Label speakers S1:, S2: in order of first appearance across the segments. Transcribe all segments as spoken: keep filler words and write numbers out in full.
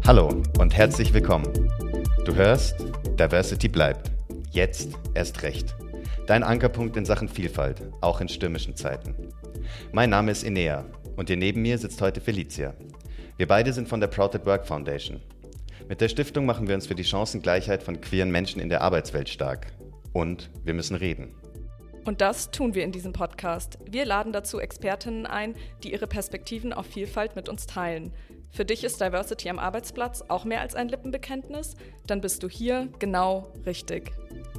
S1: Hallo und herzlich willkommen. Du hörst, Diversity bleibt. Jetzt erst recht. Dein Ankerpunkt in Sachen Vielfalt, auch in stürmischen Zeiten. Mein Name ist Inea und hier neben mir sitzt heute Felicia. Wir beide sind von der Proud at Work Foundation. Mit der Stiftung machen wir uns für die Chancengleichheit von queeren Menschen in der Arbeitswelt stark. Und wir müssen reden.
S2: Und das tun wir in diesem Podcast. Wir laden dazu Expertinnen ein, die ihre Perspektiven auf Vielfalt mit uns teilen. Für dich ist Diversity am Arbeitsplatz auch mehr als ein Lippenbekenntnis? Dann bist du hier genau richtig.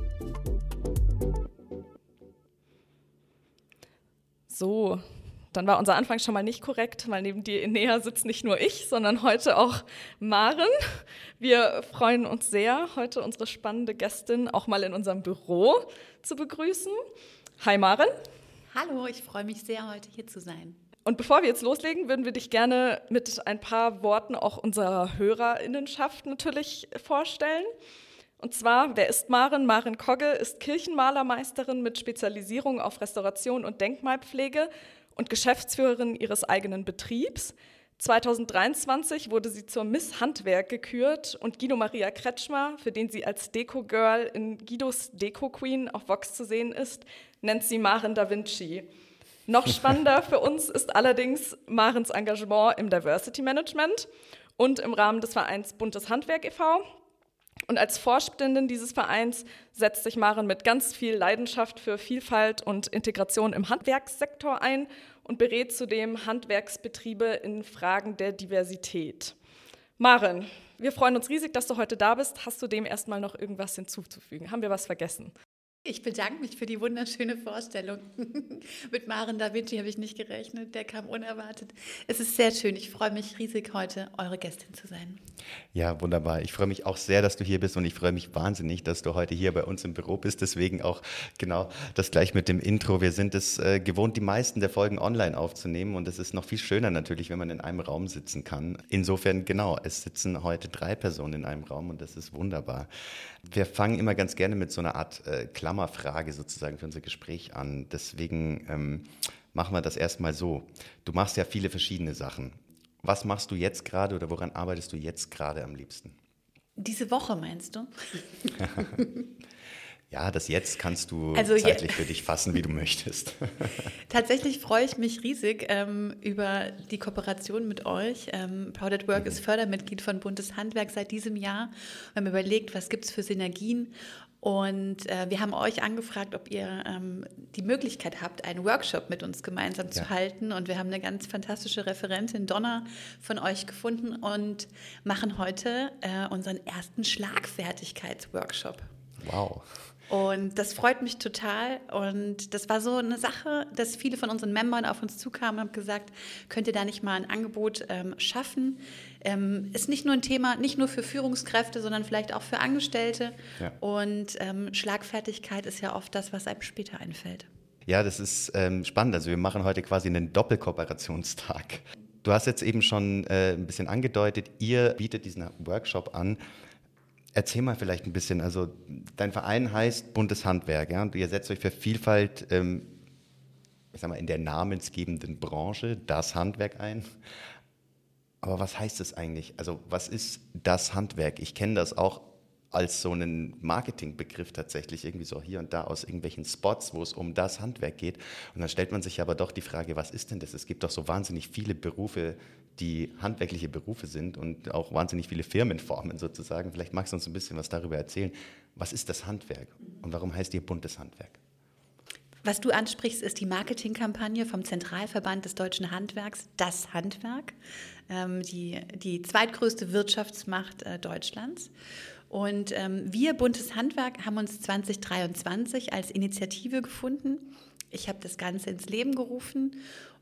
S2: So, dann war unser Anfang schon mal nicht korrekt, weil neben dir, Inea, sitzt nicht nur ich, sondern heute auch Maren. Wir freuen uns sehr, heute unsere spannende Gästin auch mal in unserem Büro zu begrüßen. Hi Maren.
S3: Hallo, ich freue mich sehr, heute hier zu sein.
S2: Und bevor wir jetzt loslegen, würden wir dich gerne mit ein paar Worten auch unserer HörerInnenschaft natürlich vorstellen. Und zwar, wer ist Maren? Maren Kogge ist Kirchenmalermeisterin mit Spezialisierung auf Restauration und Denkmalpflege und Geschäftsführerin ihres eigenen Betriebs. zweitausenddreiundzwanzig wurde sie zur Miss Handwerk gekürt und Guido Maria Kretschmer, für den sie als Deko-Girl in Guidos Deko-Queen auf Vox zu sehen ist, nennt sie Maren Da Vinci. Noch spannender für uns ist allerdings Marens Engagement im Diversity Management und im Rahmen des Vereins Buntes Handwerk e V Und als Vorständin dieses Vereins setzt sich Maren mit ganz viel Leidenschaft für Vielfalt und Integration im Handwerkssektor ein und berät zudem Handwerksbetriebe in Fragen der Diversität. Maren, wir freuen uns riesig, dass du heute da bist. Hast du dem erstmal noch irgendwas hinzuzufügen? Haben wir was vergessen?
S3: Ich bedanke mich für die wunderschöne Vorstellung. Mit Maren Da Vinci habe ich nicht gerechnet, der kam unerwartet. Es ist sehr schön, ich freue mich riesig, heute eure Gästin zu sein.
S1: Ja, wunderbar. Ich freue mich auch sehr, dass du hier bist und ich freue mich wahnsinnig, dass du heute hier bei uns im Büro bist. Deswegen auch genau das gleich mit dem Intro. Wir sind es äh, gewohnt, die meisten der Folgen online aufzunehmen und es ist noch viel schöner natürlich, wenn man in einem Raum sitzen kann. Insofern, genau, es sitzen heute drei Personen in einem Raum und das ist wunderbar. Wir fangen immer ganz gerne mit so einer Art äh, Klammerfrage sozusagen für unser Gespräch an. Deswegen ähm, machen wir das erstmal so. Du machst ja viele verschiedene Sachen. Was machst du jetzt gerade oder woran arbeitest du jetzt gerade am liebsten?
S3: Diese Woche meinst du?
S1: Ja, das jetzt kannst du
S3: also,
S1: zeitlich
S3: ja.
S1: für dich fassen, wie du möchtest.
S3: Tatsächlich freue ich mich riesig ähm, über die Kooperation mit euch. Ähm, Proud at Work mhm. ist Fördermitglied von Buntes Handwerk seit diesem Jahr. Wir haben überlegt, was gibt es für Synergien. Und äh, wir haben euch angefragt, ob ihr ähm, die Möglichkeit habt, einen Workshop mit uns gemeinsam ja. zu halten. Und wir haben eine ganz fantastische Referentin, Donna, von euch gefunden und machen heute äh, unseren ersten Schlagfertigkeitsworkshop.
S1: Wow.
S3: Und das freut mich total und das war so eine Sache, dass viele von unseren Membern auf uns zukamen und haben gesagt, könnt ihr da nicht mal ein Angebot ähm, schaffen? Ähm, ist nicht nur ein Thema, nicht nur für Führungskräfte, sondern vielleicht auch für Angestellte ja. und ähm, Schlagfertigkeit ist ja oft das, was einem später einfällt.
S1: Ja, das ist ähm, spannend, also wir machen heute quasi einen Doppelkooperationstag. Du hast jetzt eben schon äh, ein bisschen angedeutet, ihr bietet diesen Workshop an. Erzähl mal vielleicht ein bisschen, also dein Verein heißt Buntes Handwerk, ja, und ihr setzt euch für Vielfalt, ähm, ich sag mal, in der namensgebenden Branche, das Handwerk ein. Aber was heißt das eigentlich? Also was ist das Handwerk? Ich kenne das auch als so einen Marketingbegriff tatsächlich, irgendwie so hier und da aus irgendwelchen Spots, wo es um das Handwerk geht. Und dann stellt man sich aber doch die Frage, was ist denn das? Es gibt doch so wahnsinnig viele Berufe, die handwerkliche Berufe sind und auch wahnsinnig viele Firmenformen sozusagen. Vielleicht magst du uns ein bisschen was darüber erzählen. Was ist das Handwerk und warum heißt ihr Buntes Handwerk?
S3: Was du ansprichst, ist die Marketingkampagne vom Zentralverband des Deutschen Handwerks, das Handwerk, ähm, die, die zweitgrößte Wirtschaftsmacht äh, Deutschlands. Und ähm, wir, Buntes Handwerk, haben uns zwanzig dreiundzwanzig als Initiative gefunden. Ich habe das Ganze ins Leben gerufen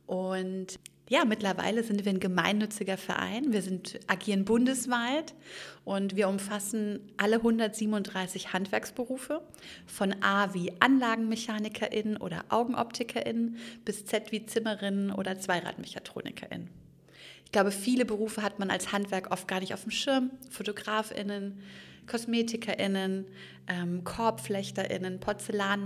S3: und ja, mittlerweile sind wir ein gemeinnütziger Verein. Wir sind, agieren bundesweit und wir umfassen alle hundertsiebenunddreißig Handwerksberufe, von A wie AnlagenmechanikerInnen oder AugenoptikerInnen bis Z wie ZimmerInnen oder ZweiradmechatronikerInnen. Ich glaube, viele Berufe hat man als Handwerk oft gar nicht auf dem Schirm. FotografInnen, KosmetikerInnen, ähm, KorbflechterInnen,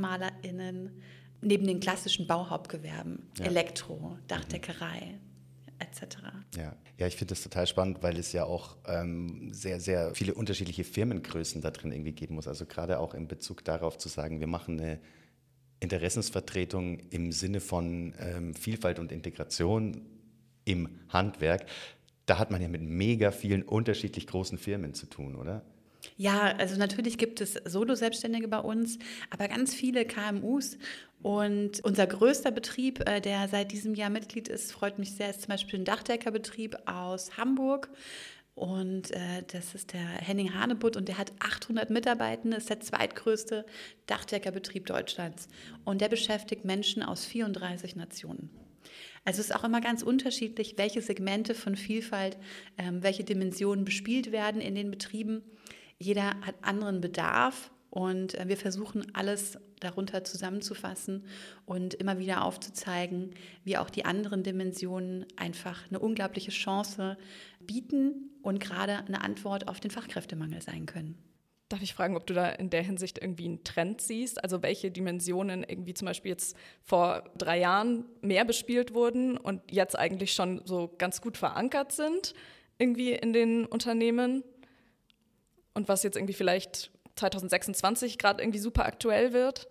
S3: PorzellanmalerInnen, neben den klassischen Bauhauptgewerben, ja. Elektro, Dachdeckerei. et cetera.
S1: Ja, ja, ich finde das total spannend, weil es ja auch ähm, sehr, sehr viele unterschiedliche Firmengrößen da drin irgendwie geben muss. Also gerade auch in Bezug darauf zu sagen, wir machen eine Interessensvertretung im Sinne von ähm, Vielfalt und Integration im Handwerk. Da hat man ja mit mega vielen unterschiedlich großen Firmen zu tun, oder?
S3: Ja, also natürlich gibt es Solo-Selbstständige bei uns, aber ganz viele K M Us. Und unser größter Betrieb, äh, der seit diesem Jahr Mitglied ist, freut mich sehr, ist zum Beispiel ein Dachdeckerbetrieb aus Hamburg. Und äh, das ist der Henning Hanebutt und der hat achthundert Mitarbeitende, ist der zweitgrößte Dachdeckerbetrieb Deutschlands. Und der beschäftigt Menschen aus vierunddreißig Nationen. Also es ist auch immer ganz unterschiedlich, welche Segmente von Vielfalt, ähm, welche Dimensionen bespielt werden in den Betrieben. Jeder hat anderen Bedarf und wir versuchen alles darunter zusammenzufassen und immer wieder aufzuzeigen, wie auch die anderen Dimensionen einfach eine unglaubliche Chance bieten und gerade eine Antwort auf den Fachkräftemangel sein können.
S2: Darf ich fragen, ob du da in der Hinsicht irgendwie einen Trend siehst? Also welche Dimensionen irgendwie zum Beispiel jetzt vor drei Jahren mehr bespielt wurden und jetzt eigentlich schon so ganz gut verankert sind irgendwie in den Unternehmen? Und was jetzt irgendwie vielleicht zwanzig sechsundzwanzig gerade irgendwie super aktuell wird?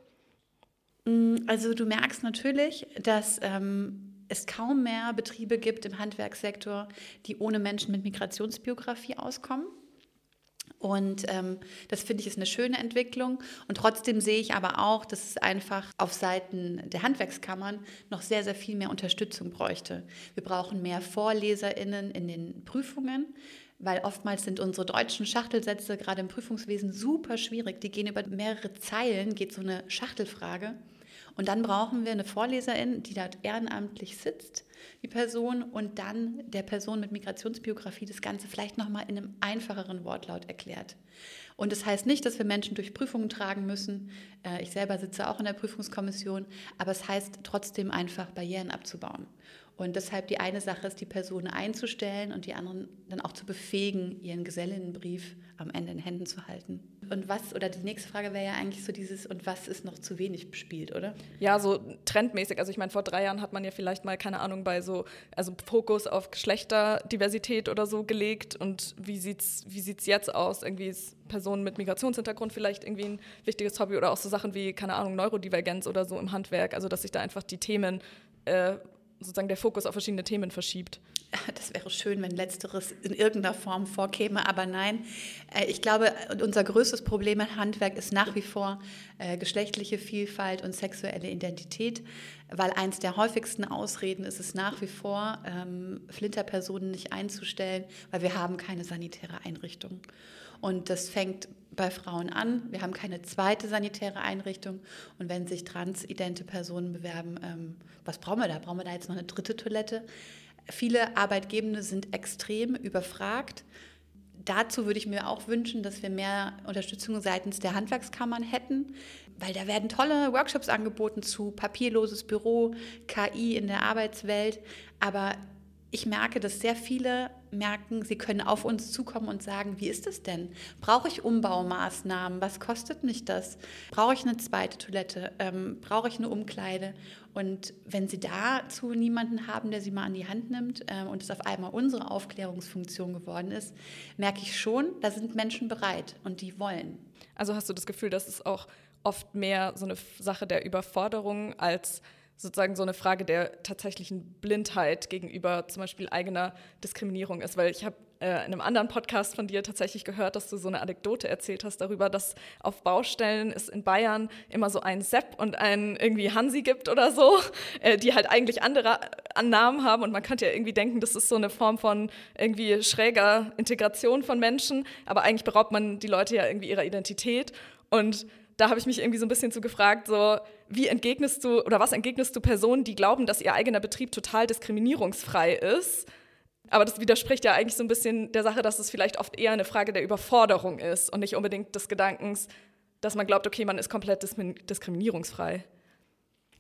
S3: Also du merkst natürlich, dass ähm, es kaum mehr Betriebe gibt im Handwerkssektor, die ohne Menschen mit Migrationsbiografie auskommen. Und ähm, das finde ich ist eine schöne Entwicklung. Und trotzdem sehe ich aber auch, dass es einfach auf Seiten der Handwerkskammern noch sehr, sehr viel mehr Unterstützung bräuchte. Wir brauchen mehr VorleserInnen in den Prüfungen, weil oftmals sind unsere deutschen Schachtelsätze gerade im Prüfungswesen super schwierig. Die gehen über mehrere Zeilen, geht so eine Schachtelfrage. Und dann brauchen wir eine Vorleserin, die dort ehrenamtlich sitzt, die Person, und dann der Person mit Migrationsbiografie das Ganze vielleicht nochmal in einem einfacheren Wortlaut erklärt. Und das heißt nicht, dass wir Menschen durch Prüfungen tragen müssen. Ich selber sitze auch in der Prüfungskommission, aber es heißt trotzdem einfach, Barrieren abzubauen. Und deshalb die eine Sache ist, die Person einzustellen und die anderen dann auch zu befähigen, ihren Gesellinnenbrief am Ende in Händen zu halten. Und was, oder die nächste Frage wäre ja eigentlich so dieses, und was ist noch zu wenig bespielt, oder?
S2: Ja, so trendmäßig. Also ich meine, vor drei Jahren hat man ja vielleicht mal, keine Ahnung, bei so, also Fokus auf Geschlechterdiversität oder so gelegt. Und wie sieht's, wie sieht's jetzt aus? Irgendwie ist Personen mit Migrationshintergrund vielleicht irgendwie ein wichtiges Hobby oder auch so Sachen wie, keine Ahnung, Neurodivergenz oder so im Handwerk. Also dass sich da einfach die Themen äh, sozusagen der Fokus auf verschiedene Themen verschiebt.
S3: Das wäre schön, wenn Letzteres in irgendeiner Form vorkäme, aber nein. Ich glaube, unser größtes Problem im Handwerk ist nach wie vor äh, geschlechtliche Vielfalt und sexuelle Identität, weil eins der häufigsten Ausreden ist es nach wie vor, ähm, Flinterpersonen nicht einzustellen, weil wir haben keine sanitäre Einrichtung. Und das fängt bei Frauen an. Wir haben keine zweite sanitäre Einrichtung. Und wenn sich transidente Personen bewerben, ähm, was brauchen wir da? Brauchen wir da jetzt noch eine dritte Toilette? Viele Arbeitgebende sind extrem überfragt. Dazu würde ich mir auch wünschen, dass wir mehr Unterstützung seitens der Handwerkskammern hätten, weil da werden tolle Workshops angeboten zu papierloses Büro, K I in der Arbeitswelt. Aber ich merke, dass sehr viele merken, sie können auf uns zukommen und sagen, wie ist das denn? Brauche ich Umbaumaßnahmen? Was kostet mich das? Brauche ich eine zweite Toilette? Ähm, brauche ich eine Umkleide? Und wenn sie dazu niemanden haben, der sie mal an die Hand nimmt ähm, und es auf einmal unsere Aufklärungsfunktion geworden ist, merke ich schon, da sind Menschen bereit und die wollen.
S2: Also hast du das Gefühl, dass es auch oft mehr so eine Sache der Überforderung als sozusagen so eine Frage der tatsächlichen Blindheit gegenüber zum Beispiel eigener Diskriminierung ist, weil ich habe äh, in einem anderen Podcast von dir tatsächlich gehört, dass du so eine Anekdote erzählt hast darüber, dass auf Baustellen es in Bayern immer so einen Sepp und einen irgendwie Hansi gibt oder so, äh, die halt eigentlich andere Namen haben, und man könnte ja irgendwie denken, das ist so eine Form von irgendwie schräger Integration von Menschen, aber eigentlich beraubt man die Leute ja irgendwie ihrer Identität. Und da habe ich mich irgendwie so ein bisschen zu gefragt, so, wie entgegnest du oder was entgegnest du Personen, die glauben, dass ihr eigener Betrieb total diskriminierungsfrei ist? Aber das widerspricht ja eigentlich so ein bisschen der Sache, dass es vielleicht oft eher eine Frage der Überforderung ist und nicht unbedingt des Gedankens, dass man glaubt, okay, man ist komplett diskriminierungsfrei.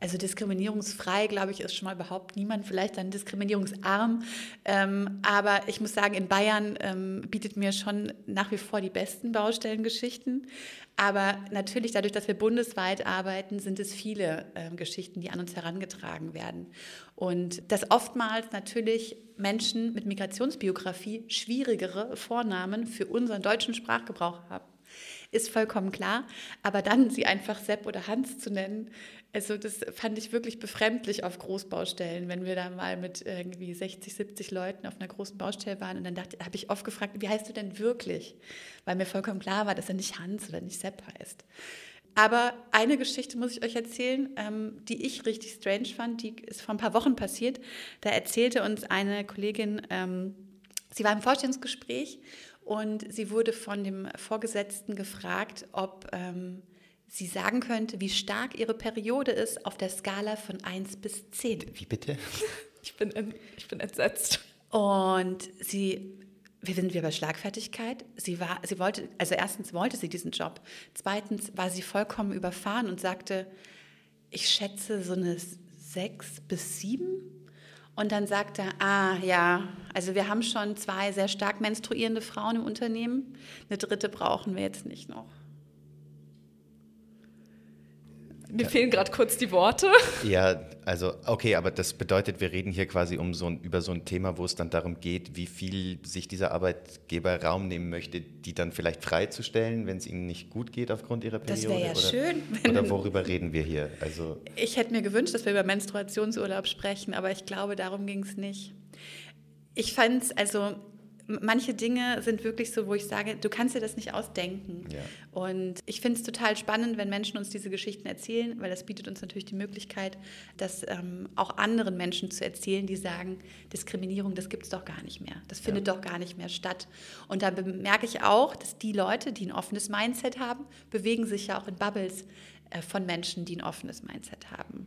S3: Also diskriminierungsfrei, glaube ich, ist schon mal überhaupt niemand, vielleicht dann diskriminierungsarm. Ähm, aber ich muss sagen, in Bayern ähm, bietet mir schon nach wie vor die besten Baustellengeschichten. Aber natürlich, dadurch, dass wir bundesweit arbeiten, sind es viele ähm, Geschichten, die an uns herangetragen werden. Und dass oftmals natürlich Menschen mit Migrationsbiografie schwierigere Vornamen für unseren deutschen Sprachgebrauch haben, ist vollkommen klar. Aber dann sie einfach Sepp oder Hans zu nennen, also das fand ich wirklich befremdlich auf Großbaustellen, wenn wir da mal mit irgendwie sechzig, siebzig Leuten auf einer großen Baustelle waren und dann dachte, habe ich oft gefragt, wie heißt du denn wirklich? Weil mir vollkommen klar war, dass er nicht Hans oder nicht Sepp heißt. Aber eine Geschichte muss ich euch erzählen, ähm, die ich richtig strange fand, die ist vor ein paar Wochen passiert. Da erzählte uns eine Kollegin, ähm, sie war im Vorstellungsgespräch und sie wurde von dem Vorgesetzten gefragt, ob ähm, sie sagen könnte, wie stark ihre Periode ist auf der Skala von eins bis zehn.
S1: Wie bitte?
S2: Ich bin, in, ich bin entsetzt.
S3: Und sie, wir sind wieder bei Schlagfertigkeit. Sie war, sie wollte, also erstens wollte sie diesen Job. Zweitens war sie vollkommen überfahren und sagte, ich schätze so eine sechs bis sieben. Und dann sagte er, ah ja, also wir haben schon zwei sehr stark menstruierende Frauen im Unternehmen. Eine dritte brauchen wir jetzt nicht noch.
S2: Mir fehlen gerade kurz die Worte.
S1: Ja, also okay, aber das bedeutet, wir reden hier quasi um so ein, über so ein Thema, wo es dann darum geht, wie viel sich dieser Arbeitgeber Raum nehmen möchte, die dann vielleicht freizustellen, wenn es ihnen nicht gut geht aufgrund ihrer Periode.
S3: Das wäre ja
S1: oder,
S3: schön.
S1: Wenn oder worüber reden wir hier? Also
S3: ich hätte mir gewünscht, dass wir über Menstruationsurlaub sprechen, aber ich glaube, darum ging es nicht. Ich fand es, also manche Dinge sind wirklich so, wo ich sage, du kannst dir das nicht ausdenken.
S1: Ja.
S3: Und ich finde es total spannend, wenn Menschen uns diese Geschichten erzählen, weil das bietet uns natürlich die Möglichkeit, das ähm, auch anderen Menschen zu erzählen, die sagen, Diskriminierung, das gibt es doch gar nicht mehr. Das findet ja. doch gar nicht mehr statt. Und da bemerke ich auch, dass die Leute, die ein offenes Mindset haben, bewegen sich ja auch in Bubbles äh, von Menschen, die ein offenes Mindset haben.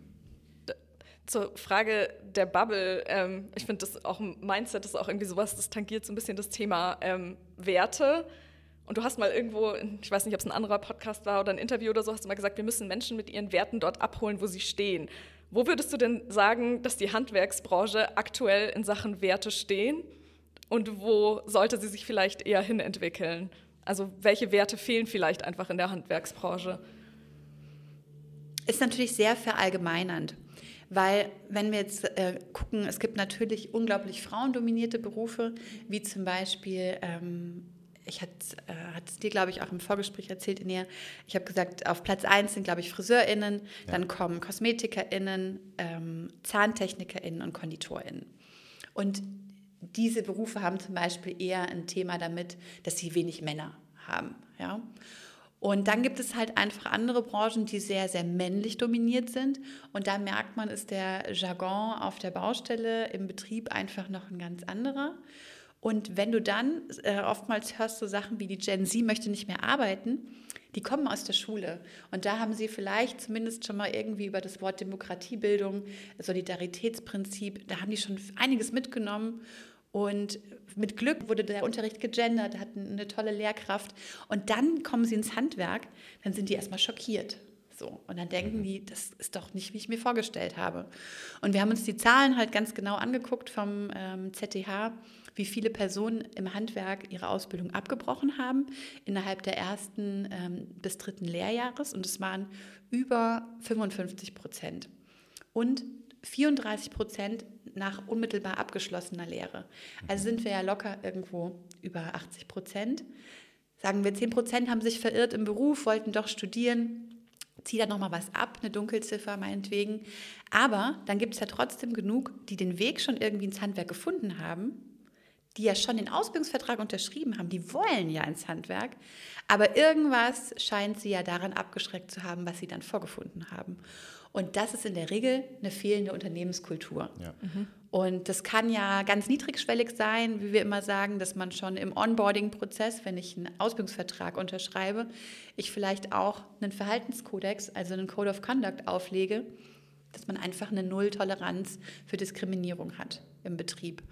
S2: Zur Frage der Bubble, ähm, ich finde das auch ein Mindset, ist auch irgendwie sowas, das tangiert so ein bisschen das Thema ähm, Werte. Und du hast mal irgendwo, ich weiß nicht, ob es ein anderer Podcast war oder ein Interview oder so, hast du mal gesagt, wir müssen Menschen mit ihren Werten dort abholen, wo sie stehen. Wo würdest du denn sagen, dass die Handwerksbranche aktuell in Sachen Werte stehen? Und wo sollte sie sich vielleicht eher hinentwickeln? Also welche Werte fehlen vielleicht einfach in der Handwerksbranche?
S3: Ist natürlich sehr verallgemeinernd. Weil wenn wir jetzt äh, gucken, es gibt natürlich unglaublich frauendominierte Berufe, wie zum Beispiel, ähm, ich hatte äh, es dir, glaube ich, auch im Vorgespräch erzählt, Inea, ich habe gesagt, auf Platz eins sind, glaube ich, FriseurInnen, ja. Dann kommen KosmetikerInnen, ähm, ZahntechnikerInnen und KonditorInnen. Und diese Berufe haben zum Beispiel eher ein Thema damit, dass sie wenig Männer haben, ja. Und dann gibt es halt einfach andere Branchen, die sehr, sehr männlich dominiert sind. Und da merkt man, ist der Jargon auf der Baustelle im Betrieb einfach noch ein ganz anderer. Und wenn du dann, äh, oftmals hörst du Sachen wie die Gen Z möchte nicht mehr arbeiten, die kommen aus der Schule. Und da haben sie vielleicht zumindest schon mal irgendwie über das Wort Demokratiebildung, Solidaritätsprinzip, da haben die schon einiges mitgenommen. Und mit Glück wurde der Unterricht gegendert, hatten eine tolle Lehrkraft. Und dann kommen sie ins Handwerk, dann sind die erstmal schockiert. So. Und dann denken die, das ist doch nicht, wie ich mir vorgestellt habe. Und wir haben uns die Zahlen halt ganz genau angeguckt vom ähm, Z T H, wie viele Personen im Handwerk ihre Ausbildung abgebrochen haben innerhalb der ersten ähm, bis dritten Lehrjahres. Und es waren über fünfundfünfzig Prozent. Und vierunddreißig Prozent nach unmittelbar abgeschlossener Lehre. Also sind wir ja locker irgendwo über achtzig Prozent. Sagen wir, zehn Prozent haben sich verirrt im Beruf, wollten doch studieren, zieh da nochmal was ab, eine Dunkelziffer meinetwegen. Aber dann gibt es ja trotzdem genug, die den Weg schon irgendwie ins Handwerk gefunden haben, die ja schon den Ausbildungsvertrag unterschrieben haben, die wollen ja ins Handwerk, aber irgendwas scheint sie ja daran abgeschreckt zu haben, was sie dann vorgefunden haben. Und das ist in der Regel eine fehlende Unternehmenskultur. Ja. Mhm. Und das kann ja ganz niedrigschwellig sein, wie wir immer sagen, dass man schon im Onboarding-Prozess, wenn ich einen Ausbildungsvertrag unterschreibe, ich vielleicht auch einen Verhaltenskodex, also einen Code of Conduct auflege, dass man einfach eine Null-Toleranz für Diskriminierung hat im Betrieb.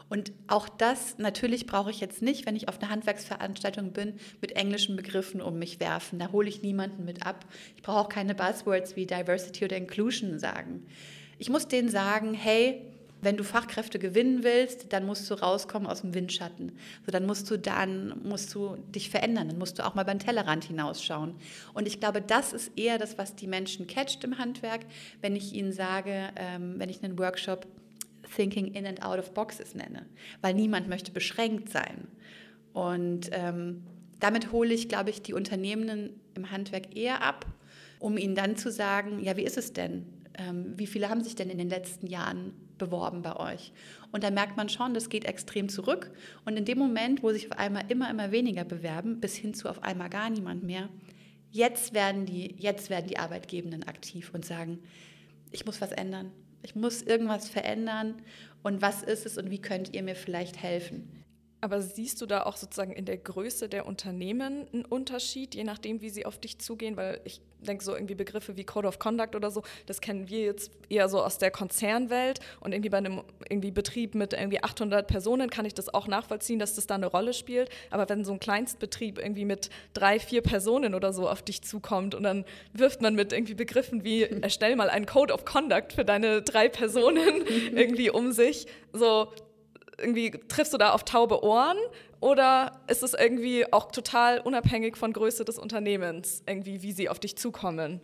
S3: Und auch das, natürlich brauche ich jetzt nicht, wenn ich auf einer Handwerksveranstaltung bin, mit englischen Begriffen um mich werfen. Da hole ich niemanden mit ab. Ich brauche auch keine Buzzwords wie Diversity oder Inclusion sagen. Ich muss denen sagen, hey, wenn du Fachkräfte gewinnen willst, dann musst du rauskommen aus dem Windschatten. So, dann musst du dann musst du dich verändern, dann musst du auch mal beim Tellerrand hinausschauen. Und ich glaube, das ist eher das, was die Menschen catcht im Handwerk, wenn ich ihnen sage, ähm, wenn ich einen Workshop Thinking in and out of boxes nenne, weil niemand möchte beschränkt sein. Und ähm, damit hole ich, glaube ich, die Unternehmen im Handwerk eher ab, um ihnen dann zu sagen, ja, wie ist es denn? Ähm, wie viele haben sich denn in den letzten Jahren beworben bei euch? Und da merkt man schon, das geht extrem zurück. Und in dem Moment, wo sich auf einmal immer, immer weniger bewerben, bis hin zu auf einmal gar niemand mehr, jetzt werden die, jetzt werden die Arbeitgebenden aktiv und sagen, ich muss was ändern. Ich muss irgendwas verändern. Und was ist es und wie könnt ihr mir vielleicht helfen?
S2: Aber siehst du da auch sozusagen in der Größe der Unternehmen einen Unterschied, je nachdem, wie sie auf dich zugehen? Weil ich denke, so irgendwie Begriffe wie Code of Conduct oder so, das kennen wir jetzt eher so aus der Konzernwelt. Und irgendwie bei einem irgendwie Betrieb mit irgendwie achthundert Personen kann ich das auch nachvollziehen, dass das da eine Rolle spielt. Aber wenn so ein Kleinstbetrieb irgendwie mit drei, vier Personen oder so auf dich zukommt und dann wirft man mit irgendwie Begriffen wie erstell mal einen Code of Conduct für deine drei Personen irgendwie um sich, so irgendwie triffst du da auf taube Ohren oder ist es irgendwie auch total unabhängig von Größe des Unternehmens, irgendwie wie sie auf dich zukommen?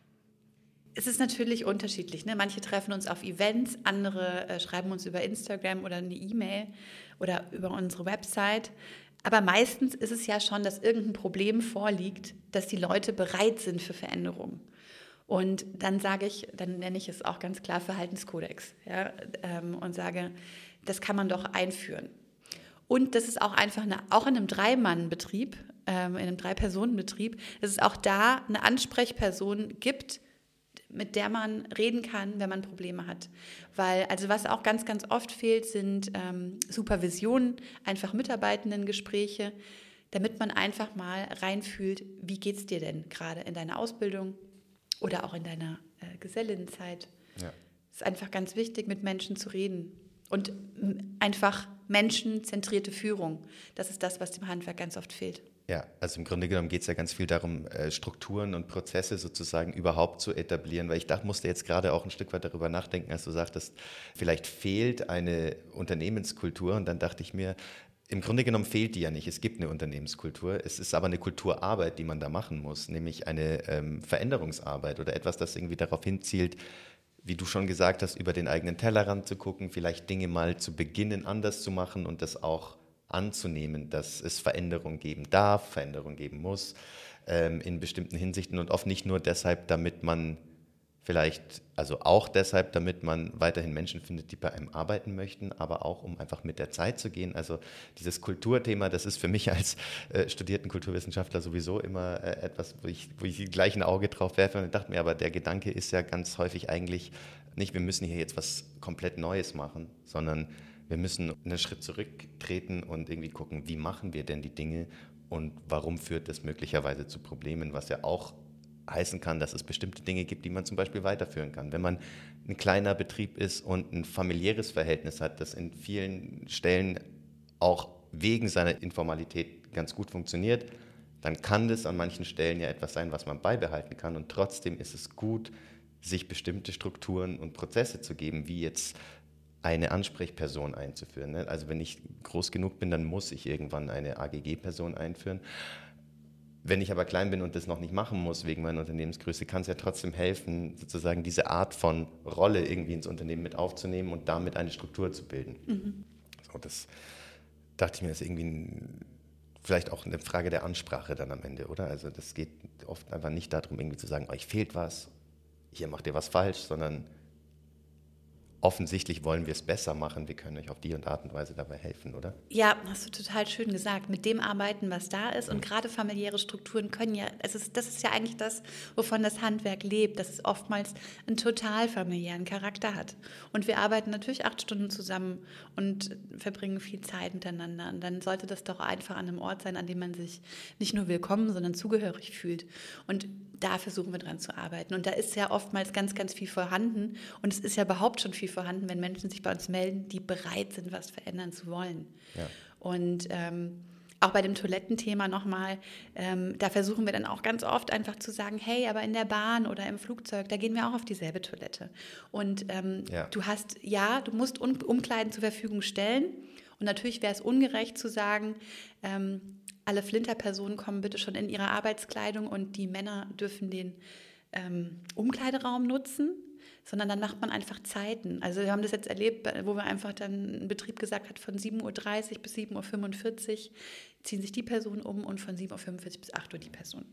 S3: Es ist natürlich unterschiedlich. Ne? Manche treffen uns auf Events, andere äh, schreiben uns über Instagram oder eine E-Mail oder über unsere Website. Aber meistens ist es ja schon, dass irgendein Problem vorliegt, dass die Leute bereit sind für Veränderungen. Und dann sage ich, dann nenne ich es auch ganz klar Verhaltenskodex, ja, ähm, und sage, das kann man doch einführen. Und das ist auch einfach, eine, auch in einem Drei-Mann-Betrieb, ähm, in einem Drei-Personen-Betrieb, dass es auch da eine Ansprechperson gibt, mit der man reden kann, wenn man Probleme hat. Weil, also was auch ganz, ganz oft fehlt, sind ähm, Supervisionen, einfach Mitarbeitendengespräche, damit man einfach mal reinfühlt, wie geht es dir denn gerade in deiner Ausbildung oder auch in deiner äh, Gesellinnenzeit. Ja. Es ist einfach ganz wichtig, mit Menschen zu reden. Und einfach menschenzentrierte Führung. Das ist das, was dem Handwerk ganz oft fehlt.
S1: Ja, also im Grunde genommen geht es ja ganz viel darum, Strukturen und Prozesse sozusagen überhaupt zu etablieren, weil ich dachte, musste jetzt gerade auch ein Stück weit darüber nachdenken, als du sagtest, vielleicht fehlt eine Unternehmenskultur und dann dachte ich mir, im Grunde genommen fehlt die ja nicht. Es gibt eine Unternehmenskultur, es ist aber eine Kulturarbeit, die man da machen muss, nämlich eine ähm, Veränderungsarbeit oder etwas, das irgendwie darauf hinzielt, wie du schon gesagt hast, über den eigenen Tellerrand zu gucken, vielleicht Dinge mal zu beginnen, anders zu machen und das auch anzunehmen, dass es Veränderung geben darf, Veränderung geben muss, ähm, in bestimmten Hinsichten und oft nicht nur deshalb, damit man vielleicht, also auch deshalb, damit man weiterhin Menschen findet, die bei einem arbeiten möchten, aber auch, um einfach mit der Zeit zu gehen. Also dieses Kulturthema, das ist für mich als äh, studierten Kulturwissenschaftler sowieso immer äh, etwas, wo ich, wo ich gleich ein Auge drauf werfe und dachte mir, aber der Gedanke ist ja ganz häufig eigentlich nicht, wir müssen hier jetzt was komplett Neues machen, sondern wir müssen einen Schritt zurücktreten und irgendwie gucken, wie machen wir denn die Dinge und warum führt das möglicherweise zu Problemen, was ja auch heißen kann, dass es bestimmte Dinge gibt, die man zum Beispiel weiterführen kann. Wenn man ein kleiner Betrieb ist und ein familiäres Verhältnis hat, das in vielen Stellen auch wegen seiner Informalität ganz gut funktioniert, dann kann das an manchen Stellen ja etwas sein, was man beibehalten kann. Und trotzdem ist es gut, sich bestimmte Strukturen und Prozesse zu geben, wie jetzt eine Ansprechperson einzuführen. Also wenn ich groß genug bin, dann muss ich irgendwann eine A G G-Person einführen. Wenn ich aber klein bin und das noch nicht machen muss wegen meiner Unternehmensgröße, kann es ja trotzdem helfen, sozusagen diese Art von Rolle irgendwie ins Unternehmen mit aufzunehmen und damit eine Struktur zu bilden. Mhm. So, das dachte ich mir, ist irgendwie ein, vielleicht auch eine Frage der Ansprache dann am Ende, oder? Also das geht oft einfach nicht darum, irgendwie zu sagen, euch fehlt was, hier macht ihr was falsch, sondern offensichtlich wollen wir es besser machen. Wir können euch auf die und Art und Weise dabei helfen, oder?
S3: Ja, hast du total schön gesagt. Mit dem arbeiten, was da ist. Und gerade familiäre Strukturen können ja, es ist, das ist ja eigentlich das, wovon das Handwerk lebt, dass es oftmals einen total familiären Charakter hat. Und wir arbeiten natürlich acht Stunden zusammen und verbringen viel Zeit miteinander. Und dann sollte das doch einfach an einem Ort sein, an dem man sich nicht nur willkommen, sondern zugehörig fühlt. Und da versuchen wir dran zu arbeiten. Und da ist ja oftmals ganz, ganz viel vorhanden. Und es ist ja überhaupt schon viel vorhanden, wenn Menschen sich bei uns melden, die bereit sind, was verändern zu wollen.
S1: Ja.
S3: Und ähm, auch bei dem Toilettenthema nochmal, ähm, da versuchen wir dann auch ganz oft einfach zu sagen, hey, aber in der Bahn oder im Flugzeug, da gehen wir auch auf dieselbe Toilette. Und ähm,
S1: Ja.
S3: du hast, ja, du musst um, Umkleiden zur Verfügung stellen. Und natürlich wäre es ungerecht zu sagen, ähm, alle Flinterpersonen kommen bitte schon in ihrer Arbeitskleidung und die Männer dürfen den ähm, Umkleideraum nutzen, sondern dann macht man einfach Zeiten. Also wir haben das jetzt erlebt, wo wir einfach dann ein Betrieb gesagt hat, von sieben Uhr dreißig bis sieben Uhr fünfundvierzig ziehen sich die Personen um und von sieben Uhr fünfundvierzig bis acht Uhr die Person.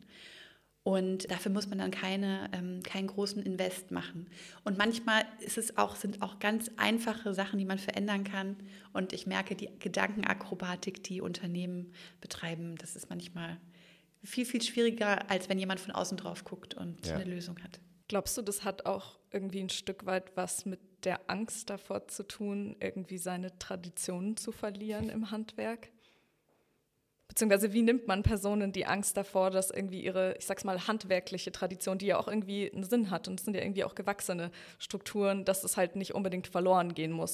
S3: Und dafür muss man dann keine, ähm, keinen großen Invest machen. Und manchmal ist es auch, sind auch ganz einfache Sachen, die man verändern kann. Und ich merke, die Gedankenakrobatik, die Unternehmen betreiben, das ist manchmal viel, viel schwieriger, als wenn jemand von außen drauf guckt und
S1: Ja.
S3: eine Lösung hat.
S2: Glaubst du, das hat auch irgendwie ein Stück weit was mit der Angst davor zu tun, irgendwie seine Traditionen zu verlieren im Handwerk? Beziehungsweise wie nimmt man Personen die Angst davor, dass irgendwie ihre, ich sag's mal, handwerkliche Tradition, die ja auch irgendwie einen Sinn hat und es sind ja irgendwie auch gewachsene Strukturen, dass es halt nicht unbedingt verloren gehen muss?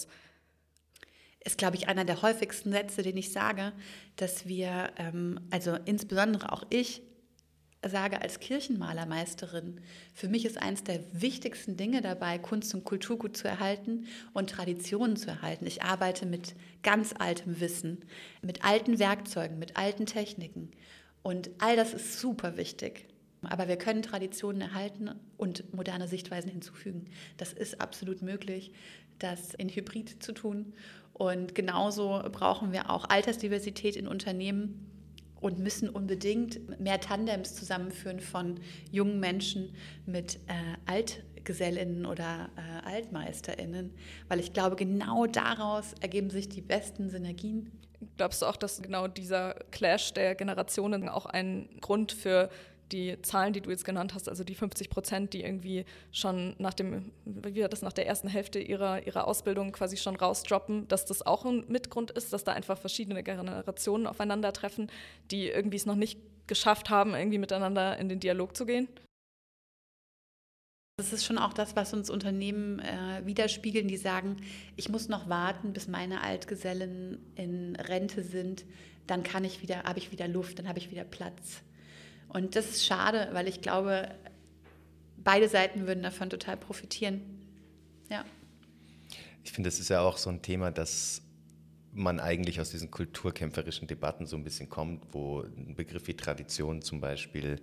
S3: Ist, glaube ich, einer der häufigsten Sätze, den ich sage, dass wir, ähm, also insbesondere auch ich, sage als Kirchenmalermeisterin, für mich ist eines der wichtigsten Dinge dabei, Kunst und Kulturgut zu erhalten und Traditionen zu erhalten. Ich arbeite mit ganz altem Wissen, mit alten Werkzeugen, mit alten Techniken und all das ist super wichtig. Aber wir können Traditionen erhalten und moderne Sichtweisen hinzufügen. Das ist absolut möglich, das in Hybrid zu tun. Und genauso brauchen wir auch Altersdiversität in Unternehmen und müssen unbedingt mehr Tandems zusammenführen von jungen Menschen mit äh, Altgesellinnen oder äh, AltmeisterInnen, weil ich glaube, genau daraus ergeben sich die besten Synergien.
S2: Glaubst du auch, dass genau dieser Clash der Generationen auch ein Grund für die Zahlen, die du jetzt genannt hast, also die fünfzig Prozent, die irgendwie schon nach dem, wie war das, nach der ersten Hälfte ihrer, ihrer Ausbildung quasi schon rausdroppen, dass das auch ein Mitgrund ist, dass da einfach verschiedene Generationen aufeinandertreffen, die irgendwie es noch nicht geschafft haben, irgendwie miteinander in den Dialog zu gehen?
S3: Das ist schon auch das, was uns Unternehmen äh, widerspiegeln, die sagen, ich muss noch warten, bis meine Altgesellen in Rente sind, dann kann ich wieder, habe ich wieder Luft, dann habe ich wieder Platz. Und das ist schade, weil ich glaube, beide Seiten würden davon total profitieren. Ja.
S1: Ich finde, das ist ja auch so ein Thema, dass man eigentlich aus diesen kulturkämpferischen Debatten so ein bisschen kommt, wo ein Begriff wie Tradition zum Beispiel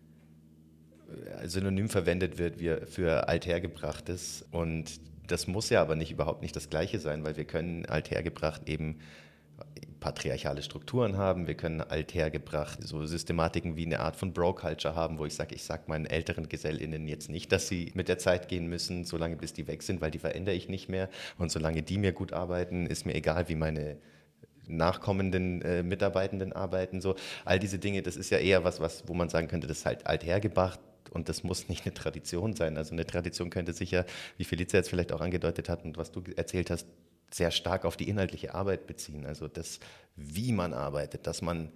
S1: synonym verwendet wird wie für Althergebrachtes. Und das muss ja aber nicht überhaupt nicht das Gleiche sein, weil wir können althergebracht eben patriarchale Strukturen haben, wir können althergebracht so Systematiken wie eine Art von Bro-Culture haben, wo ich sage, ich sage meinen älteren GesellInnen jetzt nicht, dass sie mit der Zeit gehen müssen, solange bis die weg sind, weil die verändere ich nicht mehr und solange die mir gut arbeiten, ist mir egal, wie meine nachkommenden äh, Mitarbeitenden arbeiten. So. All diese Dinge, das ist ja eher was, was, wo man sagen könnte, das ist halt althergebracht und das muss nicht eine Tradition sein. Also eine Tradition könnte sicher, wie Felicia jetzt vielleicht auch angedeutet hat und was du erzählt hast, sehr stark auf die inhaltliche Arbeit beziehen. Also das, wie man arbeitet, dass man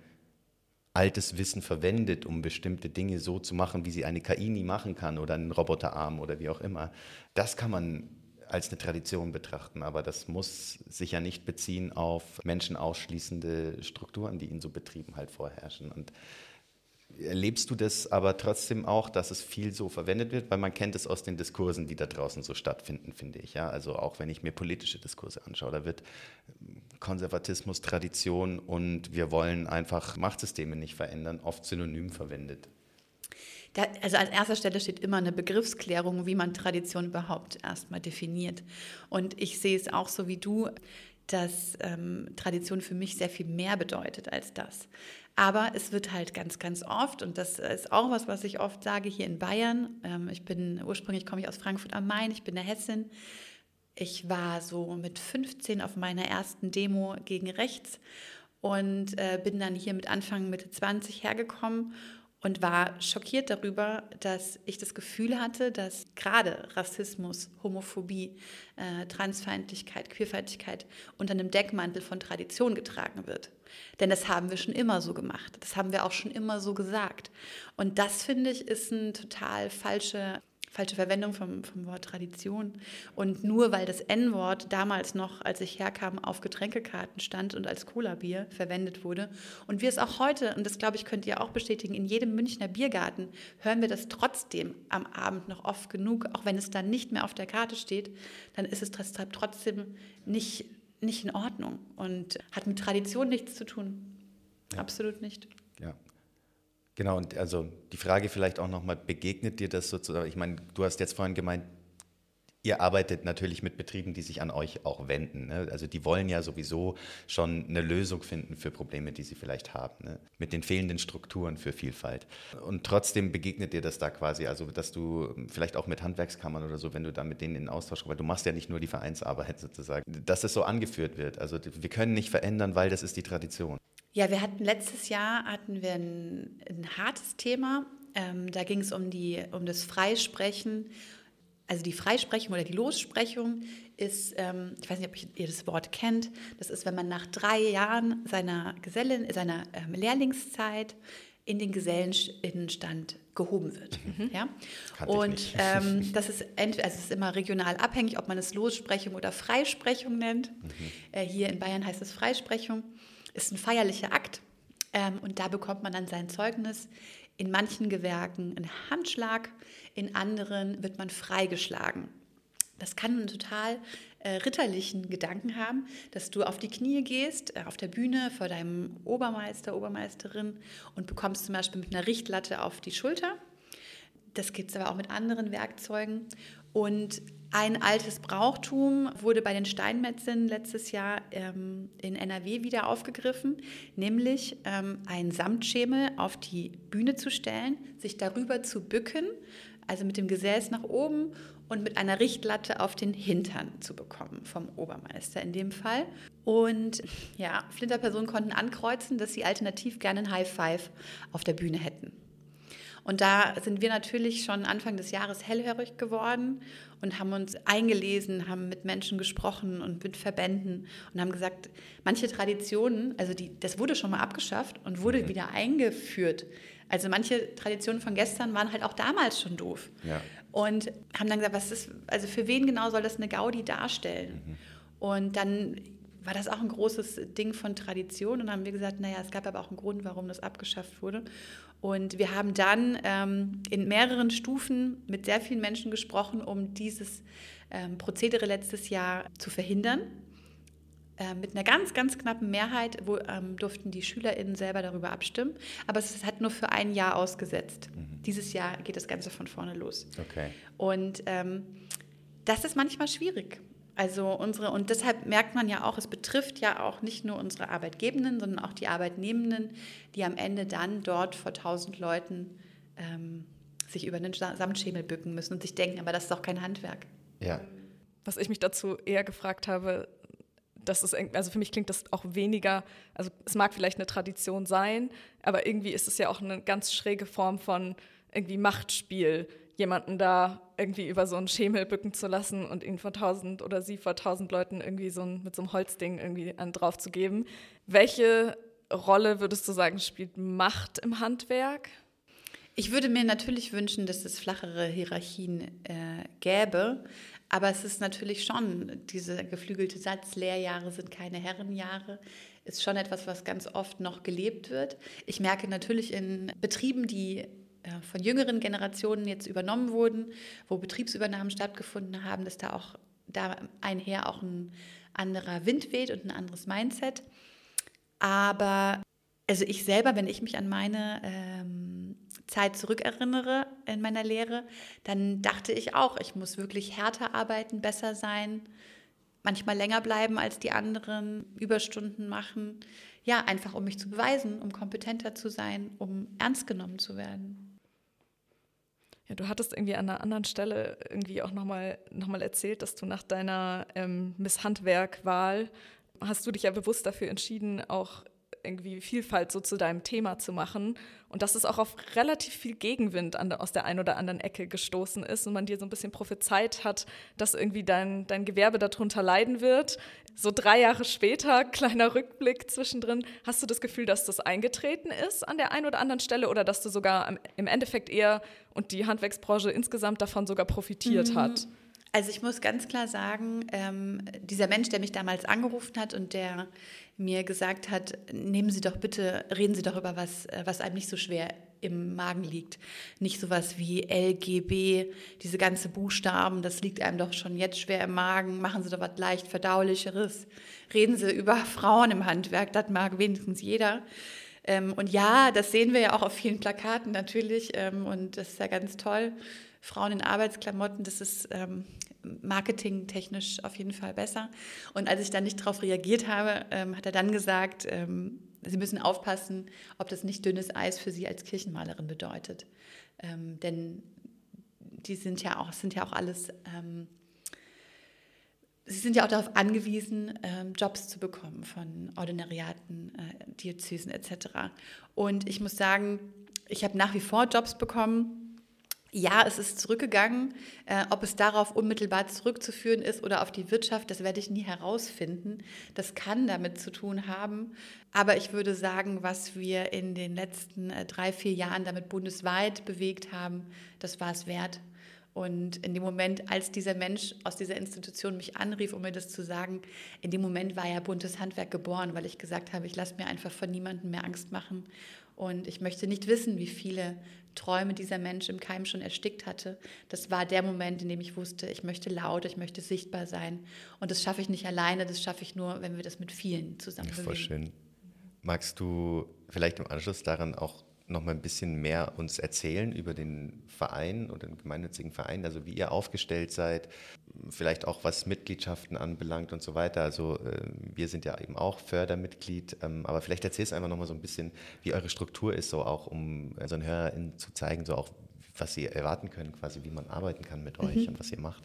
S1: altes Wissen verwendet, um bestimmte Dinge so zu machen, wie sie eine K I nie machen kann oder einen Roboterarm oder wie auch immer. Das kann man als eine Tradition betrachten, aber das muss sich ja nicht beziehen auf menschenausschließende Strukturen, die in so Betrieben halt vorherrschen. Und erlebst du das aber trotzdem auch, dass es viel so verwendet wird? Weil man kennt es aus den Diskursen, die da draußen so stattfinden, finde ich. Ja? Also auch wenn ich mir politische Diskurse anschaue, da wird Konservatismus, Tradition und wir wollen einfach Machtsysteme nicht verändern, oft synonym verwendet.
S3: Da, also an erster Stelle steht immer eine Begriffsklärung, wie man Tradition überhaupt erstmal definiert. Und ich sehe es auch so wie du, dass ähm, Tradition für mich sehr viel mehr bedeutet als das. Aber es wird halt ganz, ganz oft, und das ist auch was, was ich oft sage hier in Bayern. Ähm, ich bin, ursprünglich komme ich aus Frankfurt am Main, ich bin eine Hessin. Ich war so mit fünfzehn auf meiner ersten Demo gegen rechts und äh, bin dann hier mit Anfang, Mitte zwanzig hergekommen und war schockiert darüber, dass ich das Gefühl hatte, dass gerade Rassismus, Homophobie, äh, Transfeindlichkeit, Queerfeindlichkeit unter einem Deckmantel von Tradition getragen wird. Denn das haben wir schon immer so gemacht. Das haben wir auch schon immer so gesagt. Und das, finde ich, ist eine total falsche falsche Verwendung vom, vom Wort Tradition. Und nur weil das En-Wort damals noch, als ich herkam, auf Getränkekarten stand und als Cola-Bier verwendet wurde und wir es auch heute, und das glaube ich, könnt ihr auch bestätigen, in jedem Münchner Biergarten hören wir das trotzdem am Abend noch oft genug, auch wenn es dann nicht mehr auf der Karte steht, dann ist es deshalb trotzdem nicht, nicht in Ordnung und hat mit Tradition nichts zu tun. Ja. Absolut nicht.
S1: Ja. Genau, und also die Frage vielleicht auch nochmal, begegnet dir das sozusagen? Ich meine, du hast jetzt vorhin gemeint, ihr arbeitet natürlich mit Betrieben, die sich an euch auch wenden. Ne? Also die wollen ja sowieso schon eine Lösung finden für Probleme, die sie vielleicht haben, ne? Mit den fehlenden Strukturen für Vielfalt. Und trotzdem begegnet dir das da quasi, also dass du vielleicht auch mit Handwerkskammern oder so, wenn du da mit denen in Austausch kommst, weil du machst ja nicht nur die Vereinsarbeit sozusagen, dass es so angeführt wird. Also wir können nicht verändern, weil das ist die Tradition.
S3: Ja, wir hatten letztes Jahr hatten wir ein, ein hartes Thema. Ähm, da ging es um, die, um das Freisprechen. Also die Freisprechung oder die Lossprechung ist, ähm, ich weiß nicht, ob ihr das Wort kennt, das ist, wenn man nach drei Jahren seiner Gesellin, seiner ähm, Lehrlingszeit in den Gesellinnenstand gehoben wird. Mhm. Ja? Und ähm, das ist, ent- also es ist immer regional abhängig, ob man es Lossprechung oder Freisprechung nennt. Mhm. Äh, hier in Bayern heißt es Freisprechung. Ist ein feierlicher Akt ähm, und da bekommt man dann sein Zeugnis. In manchen Gewerken einen Handschlag, in anderen wird man freigeschlagen. Das kann einen total äh, ritterlichen Gedanken haben, dass du auf die Knie gehst, äh, auf der Bühne vor deinem Obermeister, Obermeisterin und bekommst zum Beispiel mit einer Richtlatte auf die Schulter. Das gibt es aber auch mit anderen Werkzeugen. Und ein altes Brauchtum wurde bei den Steinmetzen letztes Jahr ähm, in N R W wieder aufgegriffen, nämlich ähm, einen Samtschemel auf die Bühne zu stellen, sich darüber zu bücken, also mit dem Gesäß nach oben und mit einer Richtlatte auf den Hintern zu bekommen, vom Obermeister in dem Fall. Und ja, Flinterpersonen konnten ankreuzen, dass sie alternativ gerne ein High Five auf der Bühne hätten. Und da sind wir natürlich schon Anfang des Jahres hellhörig geworden und haben uns eingelesen, haben mit Menschen gesprochen und mit Verbänden und haben gesagt, manche Traditionen, also die, das wurde schon mal abgeschafft und wurde wieder eingeführt. Also manche Traditionen von gestern waren halt auch damals schon doof. Ja. Und haben dann gesagt, was ist, also für wen genau soll das eine Gaudi darstellen? Mhm. Und dann war das auch ein großes Ding von Tradition und dann haben wir gesagt, naja, es gab aber auch einen Grund, warum das abgeschafft wurde. Und wir haben dann ähm, in mehreren Stufen mit sehr vielen Menschen gesprochen, um dieses ähm, Prozedere letztes Jahr zu verhindern. Äh, mit einer ganz, ganz knappen Mehrheit wo, ähm, durften die SchülerInnen selber darüber abstimmen. Aber es hat nur für ein Jahr ausgesetzt. Mhm. Dieses Jahr geht das Ganze von vorne los. Okay. Und ähm, das ist manchmal schwierig. Also unsere, und deshalb merkt man ja auch, es betrifft ja auch nicht nur unsere Arbeitgebenden, sondern auch die Arbeitnehmenden, die am Ende dann dort vor tausend Leuten ähm, sich über den Samtschemel bücken müssen und sich denken, aber das ist doch kein Handwerk.
S2: Ja. Was ich mich dazu eher gefragt habe, das ist, also für mich klingt das auch weniger, also es mag vielleicht eine Tradition sein, aber irgendwie ist es ja auch eine ganz schräge Form von irgendwie Machtspiel, jemanden da irgendwie über so einen Schemel bücken zu lassen und ihn vor tausend oder sie vor tausend Leuten irgendwie so ein, mit so einem Holzding irgendwie an drauf zu geben. Welche Rolle würdest du sagen, spielt Macht im Handwerk?
S3: Ich würde mir natürlich wünschen, dass es flachere Hierarchien äh, gäbe, aber es ist natürlich schon, dieser geflügelte Satz, Lehrjahre sind keine Herrenjahre, ist schon etwas, was ganz oft noch gelebt wird. Ich merke natürlich in Betrieben, die von jüngeren Generationen jetzt übernommen wurden, wo Betriebsübernahmen stattgefunden haben, dass da auch da einher auch ein anderer Wind weht und ein anderes Mindset. Aber also ich selber, wenn ich mich an meine ähm, Zeit zurückerinnere in meiner Lehre, dann dachte ich auch, ich muss wirklich härter arbeiten, besser sein, manchmal länger bleiben als die anderen, Überstunden machen. Ja, einfach um mich zu beweisen, um kompetenter zu sein, um ernst genommen zu werden.
S2: Ja, du hattest irgendwie an einer anderen Stelle irgendwie auch nochmal noch mal erzählt, dass du nach deiner ähm, Miss Handwerk-Wahl, hast du dich ja bewusst dafür entschieden, auch irgendwie Vielfalt so zu deinem Thema zu machen. Und dass es auch auf relativ viel Gegenwind an, aus der einen oder anderen Ecke gestoßen ist und man dir so ein bisschen prophezeit hat, dass irgendwie dein, dein Gewerbe darunter leiden wird. So drei Jahre später, kleiner Rückblick zwischendrin, hast du das Gefühl, dass das eingetreten ist an der einen oder anderen Stelle oder dass du sogar im Endeffekt eher und die Handwerksbranche insgesamt davon sogar profitiert mhm. hat?
S3: Also ich muss ganz klar sagen, ähm, dieser Mensch, der mich damals angerufen hat und der mir gesagt hat, nehmen Sie doch bitte, reden Sie doch über was, was einem nicht so schwer im Magen liegt. Nicht sowas wie L G B, diese ganzen Buchstaben, das liegt einem doch schon jetzt schwer im Magen. Machen Sie doch was leicht Verdaulicheres. Reden Sie über Frauen im Handwerk, das mag wenigstens jeder. Ähm, und ja, das sehen wir ja auch auf vielen Plakaten natürlich ähm, und das ist ja ganz toll. Frauen in Arbeitsklamotten, das ist ähm, marketingtechnisch auf jeden Fall besser. Und als ich dann nicht darauf reagiert habe, ähm, hat er dann gesagt, ähm, Sie müssen aufpassen, ob das nicht dünnes Eis für Sie als Kirchenmalerin bedeutet. Ähm, denn die sind ja auch, sind ja auch alles, ähm, sie sind ja auch darauf angewiesen, ähm, Jobs zu bekommen von Ordinariaten, äh, Diözesen et cetera. Und ich muss sagen, ich habe nach wie vor Jobs bekommen. Ja, es ist zurückgegangen. Äh, ob es darauf unmittelbar zurückzuführen ist oder auf die Wirtschaft, das werde ich nie herausfinden. Das kann damit zu tun haben. Aber ich würde sagen, was wir in den letzten äh, drei, vier Jahren damit bundesweit bewegt haben, das war es wert. Und in dem Moment, als dieser Mensch aus dieser Institution mich anrief, um mir das zu sagen, in dem Moment war ja buntes Handwerk geboren, weil ich gesagt habe, ich lasse mir einfach von niemandem mehr Angst machen. Und ich möchte nicht wissen, wie viele Träume dieser Mensch im Keim schon erstickt hatte. Das war der Moment, in dem ich wusste, ich möchte laut, ich möchte sichtbar sein. Und das schaffe ich nicht alleine, das schaffe ich nur, wenn wir das mit vielen zusammen bewegen.
S1: Voll schön. Magst du vielleicht im Anschluss daran auch noch mal ein bisschen mehr uns erzählen über den Verein oder den gemeinnützigen Verein, also wie ihr aufgestellt seid, vielleicht auch was Mitgliedschaften anbelangt und so weiter. Also äh, wir sind ja eben auch Fördermitglied, ähm, aber vielleicht erzählst du einfach noch mal so ein bisschen, wie eure Struktur ist, so auch um äh, so einen HörerInnen zu zeigen, so auch was sie erwarten können, quasi wie man arbeiten kann mit euch mhm. und was ihr macht.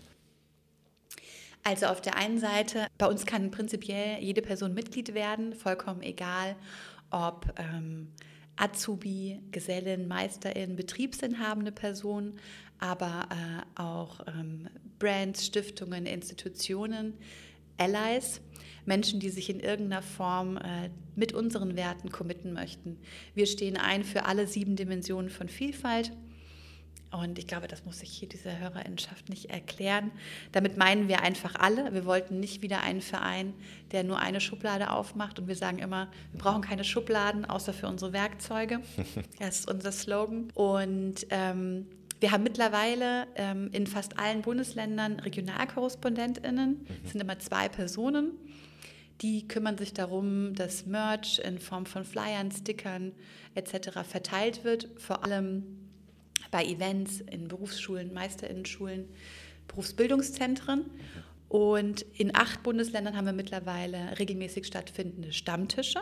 S3: Also auf der einen Seite, bei uns kann prinzipiell jede Person Mitglied werden, vollkommen egal, ob ähm, Azubi, Gesellin, Meisterin, betriebsinhabende Person, aber äh, auch ähm, Brands, Stiftungen, Institutionen, Allies, Menschen, die sich in irgendeiner Form äh, mit unseren Werten committen möchten. Wir stehen ein für alle sieben Dimensionen von Vielfalt. Und ich glaube, das muss ich hier dieser Hörerinnenschaft nicht erklären. Damit meinen wir einfach alle. Wir wollten nicht wieder einen Verein, der nur eine Schublade aufmacht. Und wir sagen immer, wir brauchen keine Schubladen, außer für unsere Werkzeuge. Das ist unser Slogan. Und ähm, wir haben mittlerweile ähm, in fast allen Bundesländern RegionalkorrespondentInnen. Das sind immer zwei Personen. Die kümmern sich darum, dass Merch in Form von Flyern, Stickern et cetera verteilt wird. Vor allem bei Events in Berufsschulen, Meisterinnenschulen, Berufsbildungszentren. Und in acht Bundesländern haben wir mittlerweile regelmäßig stattfindende Stammtische.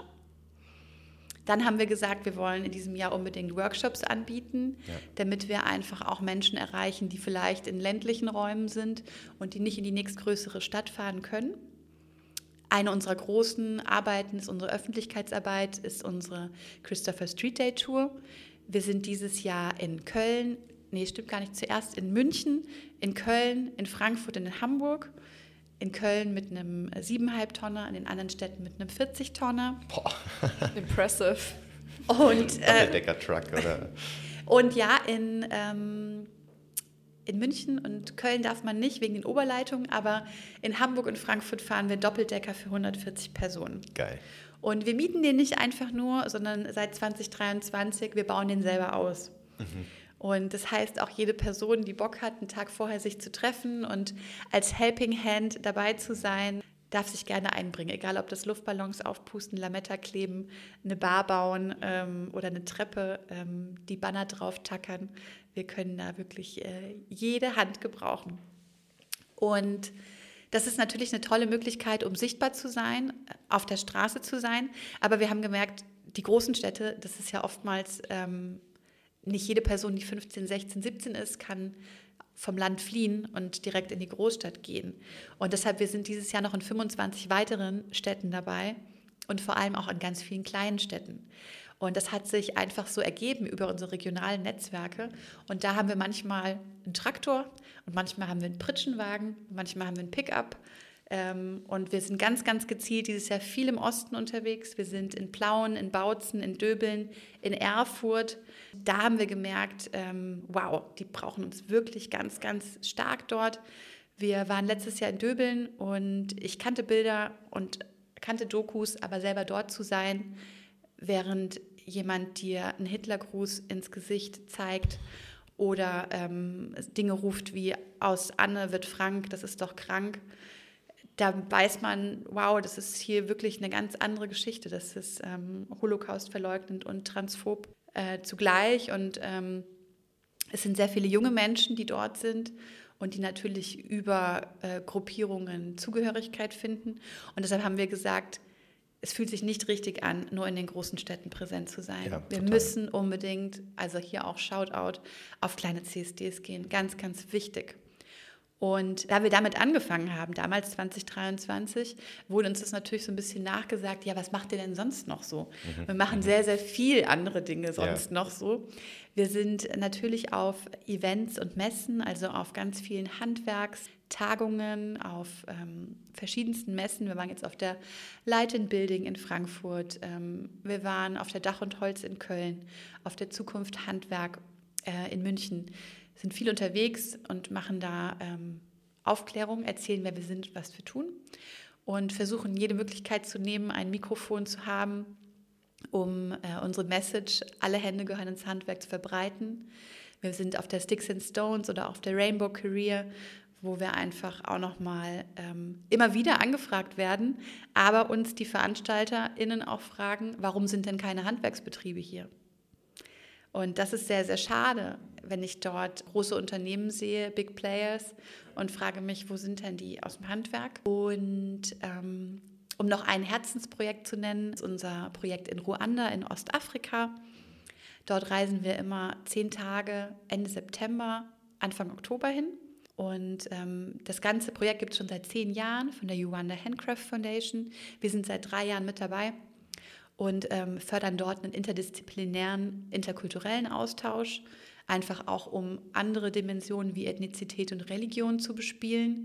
S3: Dann haben wir gesagt, wir wollen in diesem Jahr unbedingt Workshops anbieten, ja. damit wir einfach auch Menschen erreichen, die vielleicht in ländlichen Räumen sind und die nicht in die nächstgrößere Stadt fahren können. Eine unserer großen Arbeiten ist unsere Öffentlichkeitsarbeit, ist unsere Christopher Street Day Tour. Wir sind dieses Jahr in Köln, nee, stimmt gar nicht, zuerst in München, in Köln, in Frankfurt und in Hamburg. In Köln mit einem siebeneinhalb Tonner, in den anderen Städten mit einem vierzig Tonner.
S1: Boah.
S2: Impressive.
S3: Und, äh,
S1: Decker-Truck, oder?
S3: Und ja, in, ähm, in München und Köln darf man nicht wegen den Oberleitungen, aber in Hamburg und Frankfurt fahren wir Doppeldecker für hundertvierzig Personen.
S1: Geil.
S3: Und wir mieten den nicht einfach nur, sondern seit zwanzig dreiundzwanzig, wir bauen den selber aus. Mhm. Und das heißt, auch jede Person, die Bock hat, einen Tag vorher sich zu treffen und als Helping Hand dabei zu sein, darf sich gerne einbringen. Egal, ob das Luftballons aufpusten, Lametta kleben, eine Bar bauen ähm, oder eine Treppe, ähm, die Banner drauf tackern. Wir können da wirklich äh, jede Hand gebrauchen. Und das ist natürlich eine tolle Möglichkeit, um sichtbar zu sein, auf der Straße zu sein. Aber wir haben gemerkt, die großen Städte, das ist ja oftmals ähm, nicht jede Person, die fünfzehn, sechzehn, siebzehn ist, kann vom Land fliehen und direkt in die Großstadt gehen. Und deshalb, wir sind dieses Jahr noch in fünfundzwanzig weiteren Städten dabei, und vor allem auch in ganz vielen kleinen Städten. Und das hat sich einfach so ergeben über unsere regionalen Netzwerke. Und da haben wir manchmal einen Traktor und manchmal haben wir einen Pritschenwagen, manchmal haben wir einen Pickup. Und wir sind ganz, ganz gezielt dieses Jahr viel im Osten unterwegs. Wir sind in Plauen, in Bautzen, in Döbeln, in Erfurt. Da haben wir gemerkt, wow, die brauchen uns wirklich ganz, ganz stark dort. Wir waren letztes Jahr in Döbeln und ich kannte Bilder und kannte Dokus, aber selber dort zu sein, während jemand dir einen Hitlergruß ins Gesicht zeigt oder ähm, Dinge ruft wie aus Anne wird Frank, das ist doch krank. Da weiß man, wow, das ist hier wirklich eine ganz andere Geschichte. Das ist ähm, Holocaust verleugnend und transphob äh, zugleich. Und ähm, es sind sehr viele junge Menschen, die dort sind und die natürlich über äh, Gruppierungen Zugehörigkeit finden. Und deshalb haben wir gesagt, es fühlt sich nicht richtig an, nur in den großen Städten präsent zu sein. Ja, wir total. müssen unbedingt, also hier auch Shoutout, auf kleine C S Ds gehen. Ganz, ganz wichtig. Und da wir damit angefangen haben, damals zwanzig dreiundzwanzig, wurde uns das natürlich so ein bisschen nachgesagt, ja, was macht ihr denn sonst noch so? Mhm. Wir machen sehr, sehr viel andere Dinge sonst ja. noch so. Wir sind natürlich auf Events und Messen, also auf ganz vielen Handwerkstagungen, auf ähm, verschiedensten Messen. Wir waren jetzt auf der Light in Building in Frankfurt, ähm, wir waren auf der Dach und Holz in Köln, auf der Zukunft Handwerk äh, in München. Sind viel unterwegs und machen da ähm, Aufklärung, erzählen, wer wir sind, was wir tun und versuchen, jede Möglichkeit zu nehmen, ein Mikrofon zu haben, um äh, unsere Message, alle Hände gehören ins Handwerk, zu verbreiten. Wir sind auf der Sticks and Stones oder auf der Rainbow Career, wo wir einfach auch nochmal ähm, immer wieder angefragt werden, aber uns die VeranstalterInnen auch fragen, warum sind denn keine Handwerksbetriebe hier? Und das ist sehr, sehr schade, wenn ich dort große Unternehmen sehe, Big Players, und frage mich, wo sind denn die aus dem Handwerk? Und ähm, um noch ein Herzensprojekt zu nennen, ist unser Projekt in Ruanda in Ostafrika. Dort reisen wir immer zehn Tage Ende September, Anfang Oktober hin. Und ähm, das ganze Projekt gibt es schon seit zehn Jahren von der Uganda Handcraft Foundation. Wir sind seit drei Jahren mit dabei und ähm, fördern dort einen interdisziplinären, interkulturellen Austausch, einfach auch um andere Dimensionen wie Ethnizität und Religion zu bespielen.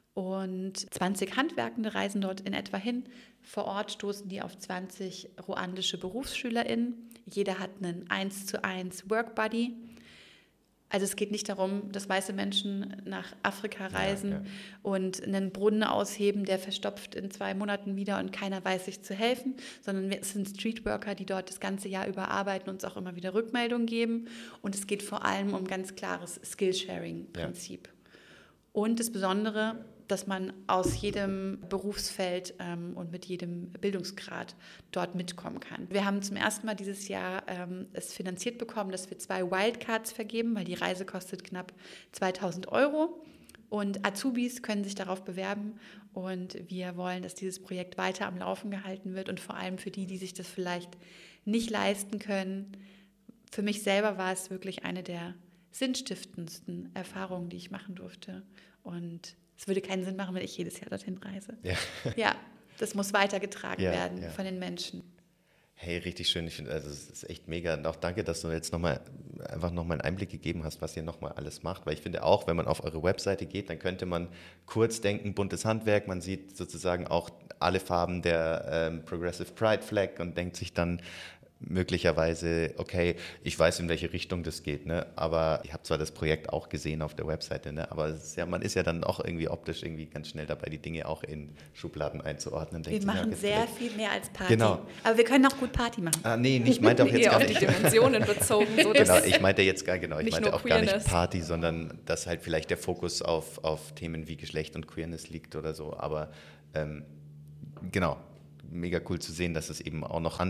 S3: Und zwanzig Handwerkende reisen dort in etwa hin. Vor Ort stoßen die auf zwanzig ruandische BerufsschülerInnen. Jeder hat einen eins zu eins Workbuddy. Also es geht nicht darum, dass weiße Menschen nach Afrika reisen ja, ja. und einen Brunnen ausheben, der verstopft in zwei Monaten wieder und keiner weiß, sich zu helfen, sondern es sind Streetworker, die dort das ganze Jahr über arbeiten und uns auch immer wieder Rückmeldungen geben. Und es geht vor allem um ganz klares Skillsharing-Prinzip. Ja. Und das Besondere, dass man aus jedem Berufsfeld ähm, und mit jedem Bildungsgrad dort mitkommen kann. Wir haben zum ersten Mal dieses Jahr ähm, es finanziert bekommen, dass wir zwei Wildcards vergeben, weil die Reise kostet knapp zweitausend Euro. Und Azubis können sich darauf bewerben. Und wir wollen, dass dieses Projekt weiter am Laufen gehalten wird. Und vor allem für die, die sich das vielleicht nicht leisten können. Für mich selber war es wirklich eine der sinnstiftendsten Erfahrungen, die ich machen durfte. Und es würde keinen Sinn machen, wenn ich jedes Jahr dorthin reise. Ja, ja, das muss weitergetragen ja, werden ja. von den Menschen.
S1: Hey, richtig schön. Ich finde, also es ist echt mega. Und auch danke, dass du jetzt nochmal einfach nochmal einen Einblick gegeben hast, was ihr nochmal alles macht. Weil ich finde auch, wenn man auf eure Webseite geht, dann könnte man kurz denken, buntes Handwerk. Man sieht sozusagen auch alle Farben der ähm, Progressive Pride Flag und denkt sich dann möglicherweise, okay, ich weiß, in welche Richtung das geht, ne? Aber ich habe zwar das Projekt auch gesehen auf der Webseite, ne? Aber es ist ja, man ist ja dann auch irgendwie optisch irgendwie ganz schnell dabei, die Dinge auch in Schubladen einzuordnen.
S3: Wir machen ja, sehr viel mehr als Party. Genau. Aber wir können auch gut Party machen.
S1: Ah, nee, ich meinte auch jetzt gar nicht.
S2: auf die Dimensionen bezogen. So
S1: genau, ich meinte jetzt gar, genau, ich meinte auch Queerness. Gar nicht Party, sondern dass halt vielleicht der Fokus auf, auf Themen wie Geschlecht und Queerness liegt oder so. Aber ähm, genau, mega cool zu sehen, dass es eben auch noch anders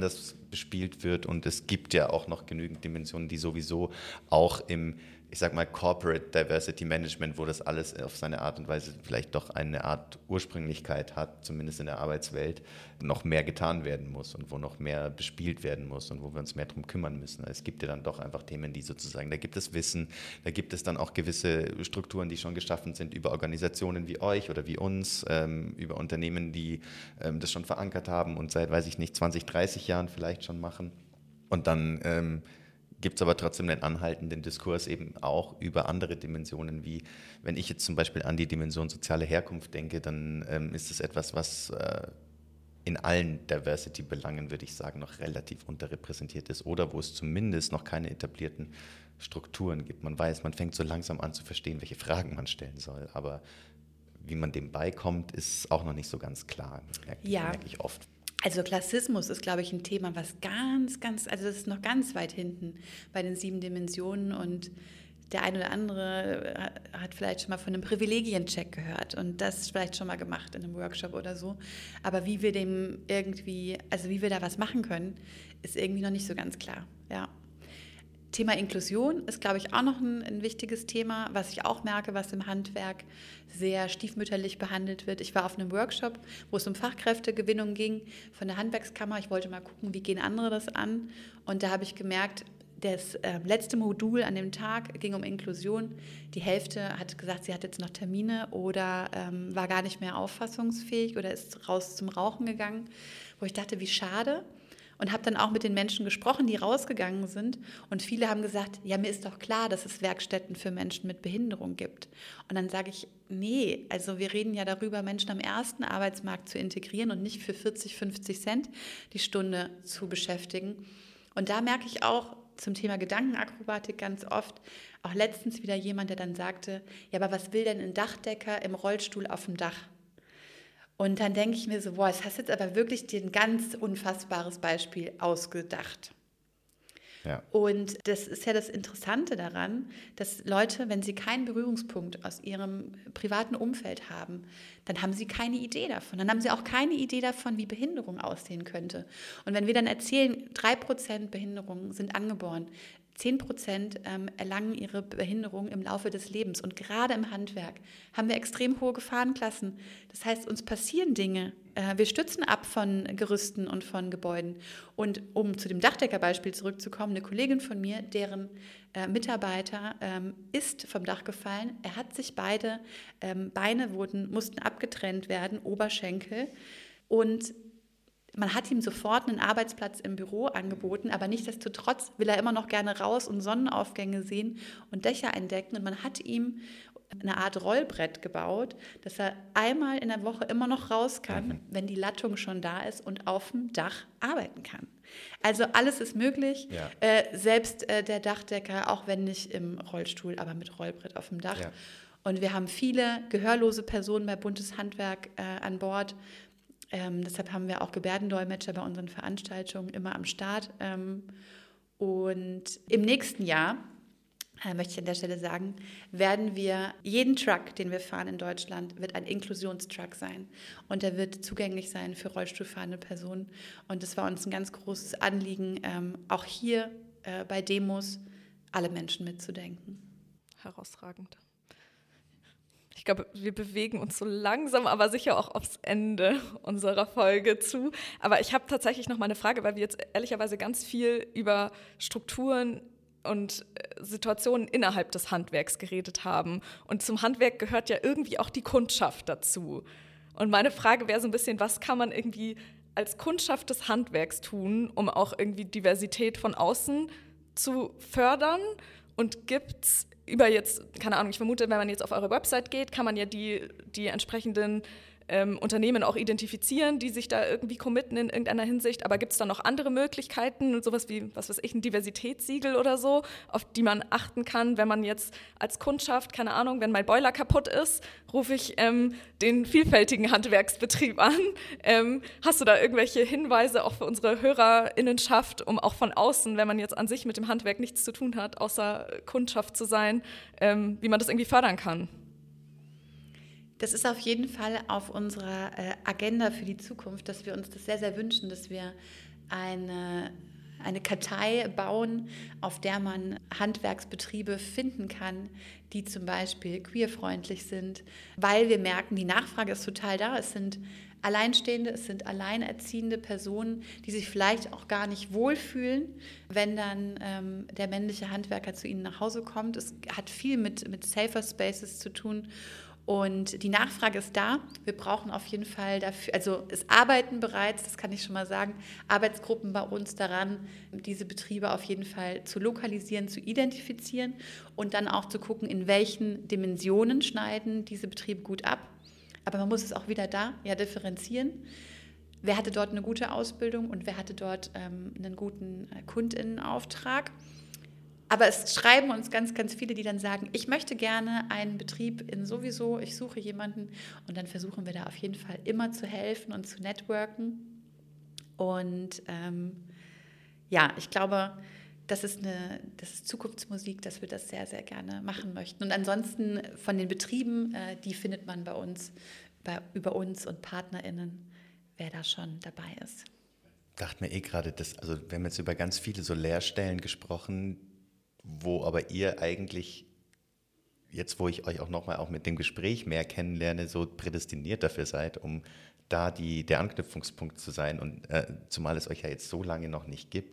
S1: bespielt wird und es gibt ja auch noch genügend Dimensionen, die sowieso auch im, ich sag mal, Corporate Diversity Management, wo das alles auf seine Art und Weise vielleicht doch eine Art Ursprünglichkeit hat, zumindest in der Arbeitswelt, noch mehr getan werden muss und wo noch mehr bespielt werden muss und wo wir uns mehr darum kümmern müssen. Es gibt ja dann doch einfach Themen, die sozusagen, da gibt es Wissen, da gibt es dann auch gewisse Strukturen, die schon geschaffen sind über Organisationen wie euch oder wie uns, ähm, über Unternehmen, die ähm, das schon verankert haben und seit, weiß ich nicht, zwanzig, dreißig Jahren vielleicht schon machen. Und dann ähm, gibt es aber trotzdem einen anhaltenden Diskurs eben auch über andere Dimensionen, wie wenn ich jetzt zum Beispiel an die Dimension soziale Herkunft denke, dann ähm, ist es etwas, was äh, in allen Diversity-Belangen, würde ich sagen, noch relativ unterrepräsentiert ist oder wo es zumindest noch keine etablierten Strukturen gibt. Man weiß, man fängt so langsam an zu verstehen, welche Fragen man stellen soll, aber wie man dem beikommt, ist auch noch nicht so ganz klar, merke,
S3: ja.
S1: merke ich oft.
S3: Also Klassismus ist, glaube ich, ein Thema, was ganz, ganz, also das ist noch ganz weit hinten bei den sieben Dimensionen und der eine oder andere hat vielleicht schon mal von einem Privilegiencheck gehört und das vielleicht schon mal gemacht in einem Workshop oder so. Aber wie wir dem irgendwie, also wie wir da was machen können, ist irgendwie noch nicht so ganz klar, ja. Thema Inklusion ist, glaube ich, auch noch ein, ein wichtiges Thema, was ich auch merke, was im Handwerk sehr stiefmütterlich behandelt wird. Ich war auf einem Workshop, wo es um Fachkräftegewinnung ging von der Handwerkskammer. Ich wollte mal gucken, wie gehen andere das an. Und da habe ich gemerkt, das äh, letzte Modul an dem Tag ging um Inklusion. Die Hälfte hat gesagt, sie hat jetzt noch Termine oder ähm, war gar nicht mehr auffassungsfähig oder ist raus zum Rauchen gegangen, wo ich dachte, wie schade. Und habe dann auch mit den Menschen gesprochen, die rausgegangen sind. Und viele haben gesagt, ja, mir ist doch klar, dass es Werkstätten für Menschen mit Behinderung gibt. Und dann sage ich, nee, also wir reden ja darüber, Menschen am ersten Arbeitsmarkt zu integrieren und nicht für vierzig, fünfzig Cent die Stunde zu beschäftigen. Und da merke ich auch zum Thema Gedankenakrobatik ganz oft, auch letztens wieder jemand, der dann sagte, ja, aber was will denn ein Dachdecker im Rollstuhl auf dem Dach? Und dann denke ich mir so, boah, das hast jetzt aber wirklich dir ein ganz unfassbares Beispiel ausgedacht. Ja. Und das ist ja das Interessante daran, dass Leute, wenn sie keinen Berührungspunkt aus ihrem privaten Umfeld haben, dann haben sie keine Idee davon. Dann haben sie auch keine Idee davon, wie Behinderung aussehen könnte. Und wenn wir dann erzählen, drei Prozent Behinderungen sind angeboren, zehn Prozent ähm, erlangen ihre Behinderung im Laufe des Lebens. Und gerade im Handwerk haben wir extrem hohe Gefahrenklassen. Das heißt, uns passieren Dinge. Äh, wir stützen ab von Gerüsten und von Gebäuden. Und um zu dem Dachdeckerbeispiel zurückzukommen, eine Kollegin von mir, deren äh, Mitarbeiter ähm, ist vom Dach gefallen. Er hat sich beide ähm, Beine wurden, mussten abgetrennt werden, Oberschenkel. Und man hat ihm sofort einen Arbeitsplatz im Büro angeboten, aber nichtsdestotrotz will er immer noch gerne raus und Sonnenaufgänge sehen und Dächer entdecken. Und man hat ihm eine Art Rollbrett gebaut, dass er einmal in der Woche immer noch raus kann, mhm. wenn die Lattung schon da ist und auf dem Dach arbeiten kann. Also alles ist möglich, ja. äh, selbst äh, der Dachdecker, auch wenn nicht im Rollstuhl, aber mit Rollbrett auf dem Dach. Ja. Und wir haben viele gehörlose Personen bei Buntes Handwerk äh, an Bord. Ähm, deshalb haben wir auch Gebärdendolmetscher bei unseren Veranstaltungen immer am Start. Ähm, und im nächsten Jahr, äh, möchte ich an der Stelle sagen, werden wir, jeden Truck, den wir fahren in Deutschland, wird ein Inklusionstruck sein. Und der wird zugänglich sein für rollstuhlfahrende Personen. Und es war uns ein ganz großes Anliegen, ähm, auch hier äh, bei Demos alle Menschen mitzudenken.
S2: Herausragend. Ich glaube, wir bewegen uns so langsam, aber sicher auch aufs Ende unserer Folge zu. Aber ich habe tatsächlich noch mal eine Frage, weil wir jetzt ehrlicherweise ganz viel über Strukturen und Situationen innerhalb des Handwerks geredet haben. Und zum Handwerk gehört ja irgendwie auch die Kundschaft dazu. Und meine Frage wäre so ein bisschen, was kann man irgendwie als Kundschaft des Handwerks tun, um auch irgendwie Diversität von außen zu fördern? Und gibt es über jetzt, keine Ahnung, ich vermute, wenn man jetzt auf eure Website geht, kann man ja die, die entsprechenden ähm, Unternehmen auch identifizieren, die sich da irgendwie committen in irgendeiner Hinsicht. Aber gibt es da noch andere Möglichkeiten, sowas wie, was weiß ich, ein Diversitätssiegel oder so, auf die man achten kann, wenn man jetzt als Kundschaft, keine Ahnung, wenn mein Boiler kaputt ist, rufe ich ähm, den vielfältigen Handwerksbetrieb an. Ähm, hast du da irgendwelche Hinweise auch für unsere HörerInnenschaft, um auch von außen, wenn man jetzt an sich mit dem Handwerk nichts zu tun hat, außer Kundschaft zu sein, ähm, wie man das irgendwie fördern kann?
S3: Das ist auf jeden Fall auf unserer äh, Agenda für die Zukunft, dass wir uns das sehr, sehr wünschen, dass wir eine, eine Kartei bauen, auf der man Handwerksbetriebe finden kann, die zum Beispiel queerfreundlich sind, weil wir merken, die Nachfrage ist total da. Es sind Alleinstehende, es sind alleinerziehende Personen, die sich vielleicht auch gar nicht wohlfühlen, wenn dann ähm, der männliche Handwerker zu ihnen nach Hause kommt. Es hat viel mit, mit Safer Spaces zu tun. Und die Nachfrage ist da. Wir brauchen auf jeden Fall dafür, also es arbeiten bereits, das kann ich schon mal sagen, Arbeitsgruppen bei uns daran, diese Betriebe auf jeden Fall zu lokalisieren, zu identifizieren und dann auch zu gucken, in welchen Dimensionen schneiden diese Betriebe gut ab. Aber man muss es auch wieder da ja differenzieren. Wer hatte dort eine gute Ausbildung und wer hatte dort ähm, einen guten äh, KundInnenauftrag? Aber es schreiben uns ganz, ganz viele, die dann sagen, ich möchte gerne einen Betrieb in sowieso, ich suche jemanden. Und dann versuchen wir da auf jeden Fall immer zu helfen und zu networken. Und ähm, ja, ich glaube, das ist, eine, das ist Zukunftsmusik, dass wir das sehr, sehr gerne machen möchten. Und ansonsten von den Betrieben, äh, die findet man bei uns, bei, über uns und PartnerInnen, wer da schon dabei ist.
S1: Ich dachte mir eh gerade, dass, also wir haben jetzt über ganz viele so Lehrstellen gesprochen, wo aber ihr eigentlich, jetzt wo ich euch auch nochmal auch mit dem Gespräch mehr kennenlerne, so prädestiniert dafür seid, um da die, der Anknüpfungspunkt zu sein. Und äh, zumal es euch ja jetzt so lange noch nicht gibt,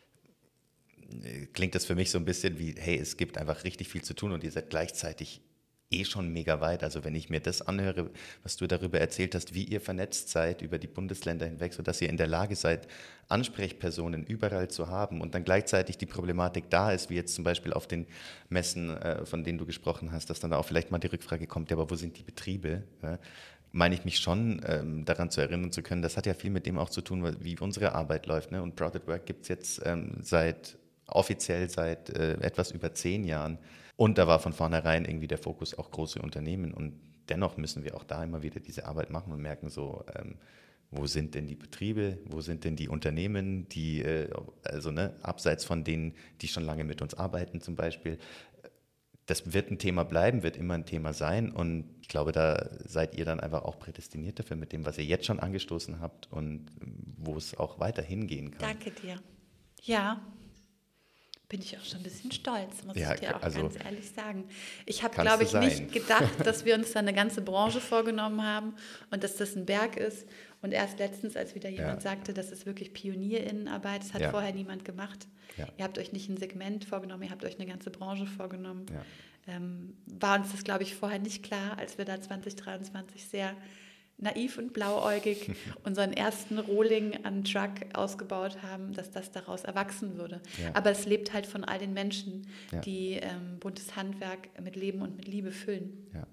S1: klingt das für mich so ein bisschen wie, hey, es gibt einfach richtig viel zu tun und ihr seid gleichzeitig eh schon mega weit. Also wenn ich mir das anhöre, was du darüber erzählt hast, wie ihr vernetzt seid über die Bundesländer hinweg, sodass ihr in der Lage seid, Ansprechpersonen überall zu haben und dann gleichzeitig die Problematik da ist, wie jetzt zum Beispiel auf den Messen, äh, von denen du gesprochen hast, dass dann auch vielleicht mal die Rückfrage kommt, ja, aber wo sind die Betriebe? Ja, meine ich mich schon ähm, daran zu erinnern zu können, das hat ja viel mit dem auch zu tun, wie unsere Arbeit läuft. Ne? Und Proud at Work gibt es jetzt ähm, seit offiziell seit äh, etwas über zehn Jahren. Und da war von vornherein irgendwie der Fokus auch große Unternehmen. Und dennoch müssen wir auch da immer wieder diese Arbeit machen und merken so, ähm, wo sind denn die Betriebe, wo sind denn die Unternehmen, die, äh, also ne, abseits von denen, die schon lange mit uns arbeiten zum Beispiel. Das wird ein Thema bleiben, wird immer ein Thema sein. Und ich glaube, da seid ihr dann einfach auch prädestiniert dafür mit dem, was ihr jetzt schon angestoßen habt und wo es auch weiter hingehen kann.
S3: Danke dir. Ja, bin ich auch schon ein bisschen stolz, muss
S1: ja,
S3: ich dir auch
S1: also,
S3: ganz ehrlich sagen. Ich habe, glaube ich, nicht
S1: sein.
S3: gedacht, dass wir uns da eine ganze Branche vorgenommen haben und dass das ein Berg ist. Und erst letztens, als wieder jemand ja. sagte, das ist wirklich PionierInnenarbeit, das hat ja. vorher niemand gemacht. Ja. Ihr habt euch nicht ein Segment vorgenommen, ihr habt euch eine ganze Branche vorgenommen. Ja. Ähm, war uns das, glaube ich, vorher nicht klar, als wir da zwanzig dreiundzwanzig sehr naiv und blauäugig unseren ersten Rohling an Truck ausgebaut haben, dass das daraus erwachsen würde. Ja. Aber es lebt halt von all den Menschen, ja. die ähm, buntes Handwerk mit Leben und mit Liebe füllen.
S1: Ja,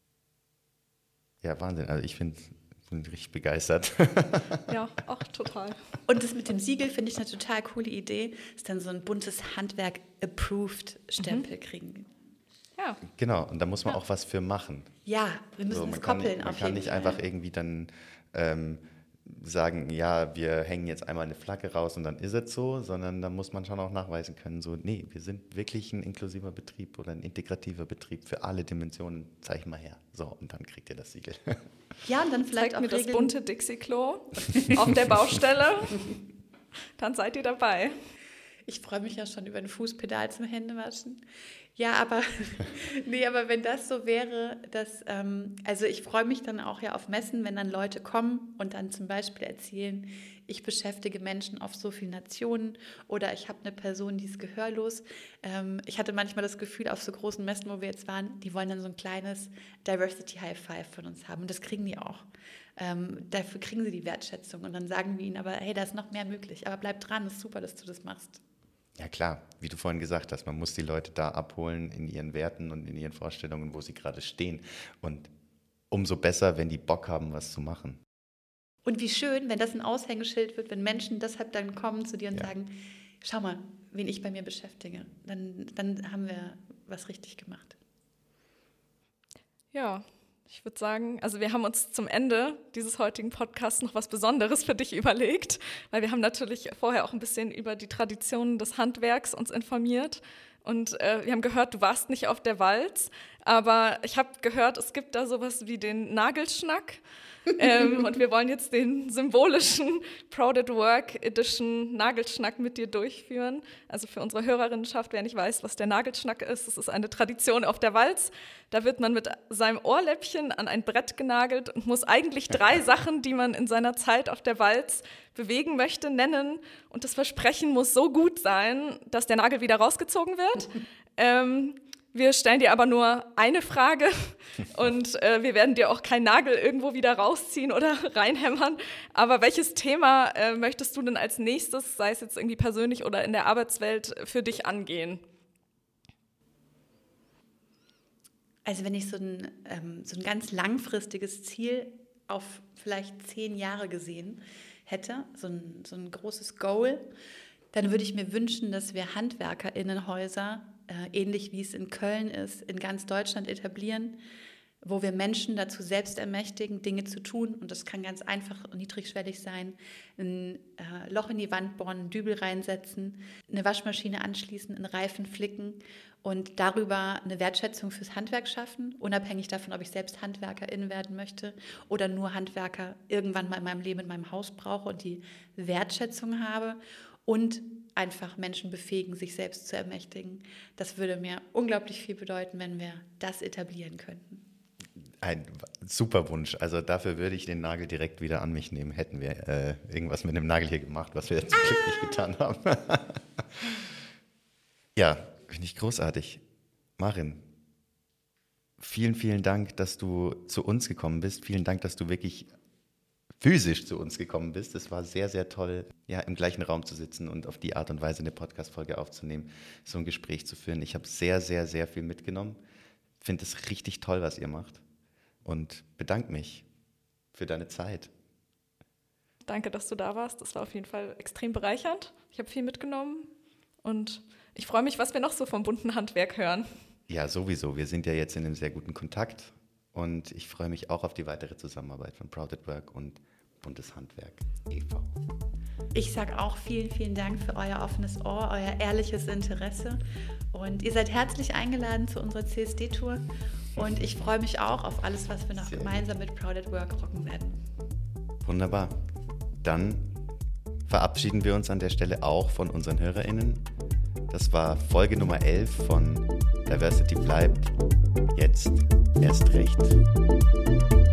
S1: ja Wahnsinn. Also ich finde, bin richtig begeistert.
S2: Ja, auch total.
S3: Und das mit dem Siegel finde ich eine total coole Idee, dass dann so ein buntes Handwerk-approved-Stempel mhm. kriegen.
S2: Ja.
S1: Genau, und da muss man
S3: ja.
S1: auch was für machen.
S3: Ja, wir müssen
S1: so,
S3: es koppeln.
S1: Kann, man
S3: auf
S1: kann
S3: jeden
S1: nicht
S3: Fall.
S1: einfach irgendwie dann ähm, sagen, ja, wir hängen jetzt einmal eine Flagge raus und dann ist es so, sondern da muss man schon auch nachweisen können, so, nee, wir sind wirklich ein inklusiver Betrieb oder ein integrativer Betrieb für alle Dimensionen, zeig mal her. So, und dann kriegt ihr das Siegel.
S3: Ja, und dann vielleicht
S2: Zeigt
S3: auch
S2: mir
S3: Regeln.
S2: Das bunte Dixie-Klo auf der Baustelle, dann seid ihr dabei.
S3: Ich freue mich ja schon über ein Fußpedal zum Händewaschen. Ja, aber, nee, aber wenn das so wäre, dass, ähm, also ich freue mich dann auch ja auf Messen, wenn dann Leute kommen und dann zum Beispiel erzählen, ich beschäftige Menschen auf so vielen Nationen oder ich habe eine Person, die ist gehörlos. Ähm, ich hatte manchmal das Gefühl, auf so großen Messen, wo wir jetzt waren, die wollen dann so ein kleines Diversity High Five von uns haben und das kriegen die auch. Ähm, dafür kriegen sie die Wertschätzung und dann sagen wir ihnen aber, hey, da ist noch mehr möglich, aber bleib dran, ist super, dass du das machst.
S1: Ja klar, wie du vorhin gesagt hast, man muss die Leute da abholen in ihren Werten und in ihren Vorstellungen, wo sie gerade stehen. Und umso besser, wenn die Bock haben, was zu machen.
S3: Und wie schön, wenn das ein Aushängeschild wird, wenn Menschen deshalb dann kommen zu dir und ja. sagen, schau mal, wen ich bei mir beschäftige. Dann, dann haben wir was richtig gemacht.
S2: Ja. Ich würde sagen, also wir haben uns zum Ende dieses heutigen Podcasts noch was Besonderes für dich überlegt, weil wir haben natürlich vorher auch ein bisschen über die Traditionen des Handwerks uns informiert Und äh, wir haben gehört, du warst nicht auf der Walz, aber ich habe gehört, es gibt da sowas wie den Nagelschnack. ähm, und wir wollen jetzt den symbolischen Proud at Work Edition Nagelschnack mit dir durchführen. Also für unsere Hörerinnenschaft, wer nicht weiß, was der Nagelschnack ist, es ist eine Tradition auf der Walz. Da wird man mit seinem Ohrläppchen an ein Brett genagelt und muss eigentlich drei Sachen, die man in seiner Zeit auf der Walz bewegen möchte, nennen. Und das Versprechen muss so gut sein, dass der Nagel wieder rausgezogen wird. ähm, Wir stellen dir aber nur eine Frage und äh, wir werden dir auch keinen Nagel irgendwo wieder rausziehen oder reinhämmern. Aber welches Thema äh, möchtest du denn als nächstes, sei es jetzt irgendwie persönlich oder in der Arbeitswelt, für dich angehen?
S3: Also wenn ich so ein, ähm, so ein ganz langfristiges Ziel auf vielleicht zehn Jahre gesehen hätte, so ein, so ein großes Goal, dann würde ich mir wünschen, dass wir HandwerkerInnenhäuser Äh, ähnlich wie es in Köln ist, in ganz Deutschland etablieren, wo wir Menschen dazu selbst ermächtigen, Dinge zu tun. Und das kann ganz einfach und niedrigschwellig sein. Ein äh, Loch in die Wand bohren, einen Dübel reinsetzen, eine Waschmaschine anschließen, einen Reifen flicken und darüber eine Wertschätzung fürs Handwerk schaffen, unabhängig davon, ob ich selbst Handwerkerin werden möchte oder nur Handwerker irgendwann mal in meinem Leben, in meinem Haus brauche und die Wertschätzung habe. Und einfach Menschen befähigen, sich selbst zu ermächtigen. Das würde mir unglaublich viel bedeuten, wenn wir das etablieren könnten.
S1: Ein super Wunsch. Also dafür würde ich den Nagel direkt wieder an mich nehmen. Hätten wir äh, irgendwas mit dem Nagel hier gemacht, was wir jetzt zum Glück nicht getan haben. Ja, finde ich großartig. Marin, vielen, vielen Dank, dass du zu uns gekommen bist. Vielen Dank, dass du wirklich physisch zu uns gekommen bist. Es war sehr, sehr toll, ja, im gleichen Raum zu sitzen und auf die Art und Weise eine Podcast-Folge aufzunehmen, so ein Gespräch zu führen. Ich habe sehr, sehr, sehr viel mitgenommen. Finde es richtig toll, was ihr macht und bedanke mich für deine Zeit.
S2: Danke, dass du da warst. Das war auf jeden Fall extrem bereichernd. Ich habe viel mitgenommen und ich freue mich, was wir noch so vom bunten Handwerk hören.
S1: Ja, sowieso. Wir sind ja jetzt in einem sehr guten Kontakt. Und ich freue mich auch auf die weitere Zusammenarbeit von Proud at Work und Buntes Handwerk e V
S3: Ich sage auch vielen, vielen Dank für euer offenes Ohr, euer ehrliches Interesse. Und ihr seid herzlich eingeladen zu unserer C S D-Tour. Und ich freue mich auch auf alles, was wir noch Sehr gemeinsam gut. mit Proud at Work rocken werden.
S1: Wunderbar. Dann verabschieden wir uns an der Stelle auch von unseren HörerInnen. Das war Folge Nummer elf von Diversity bleibt. Jetzt erst recht.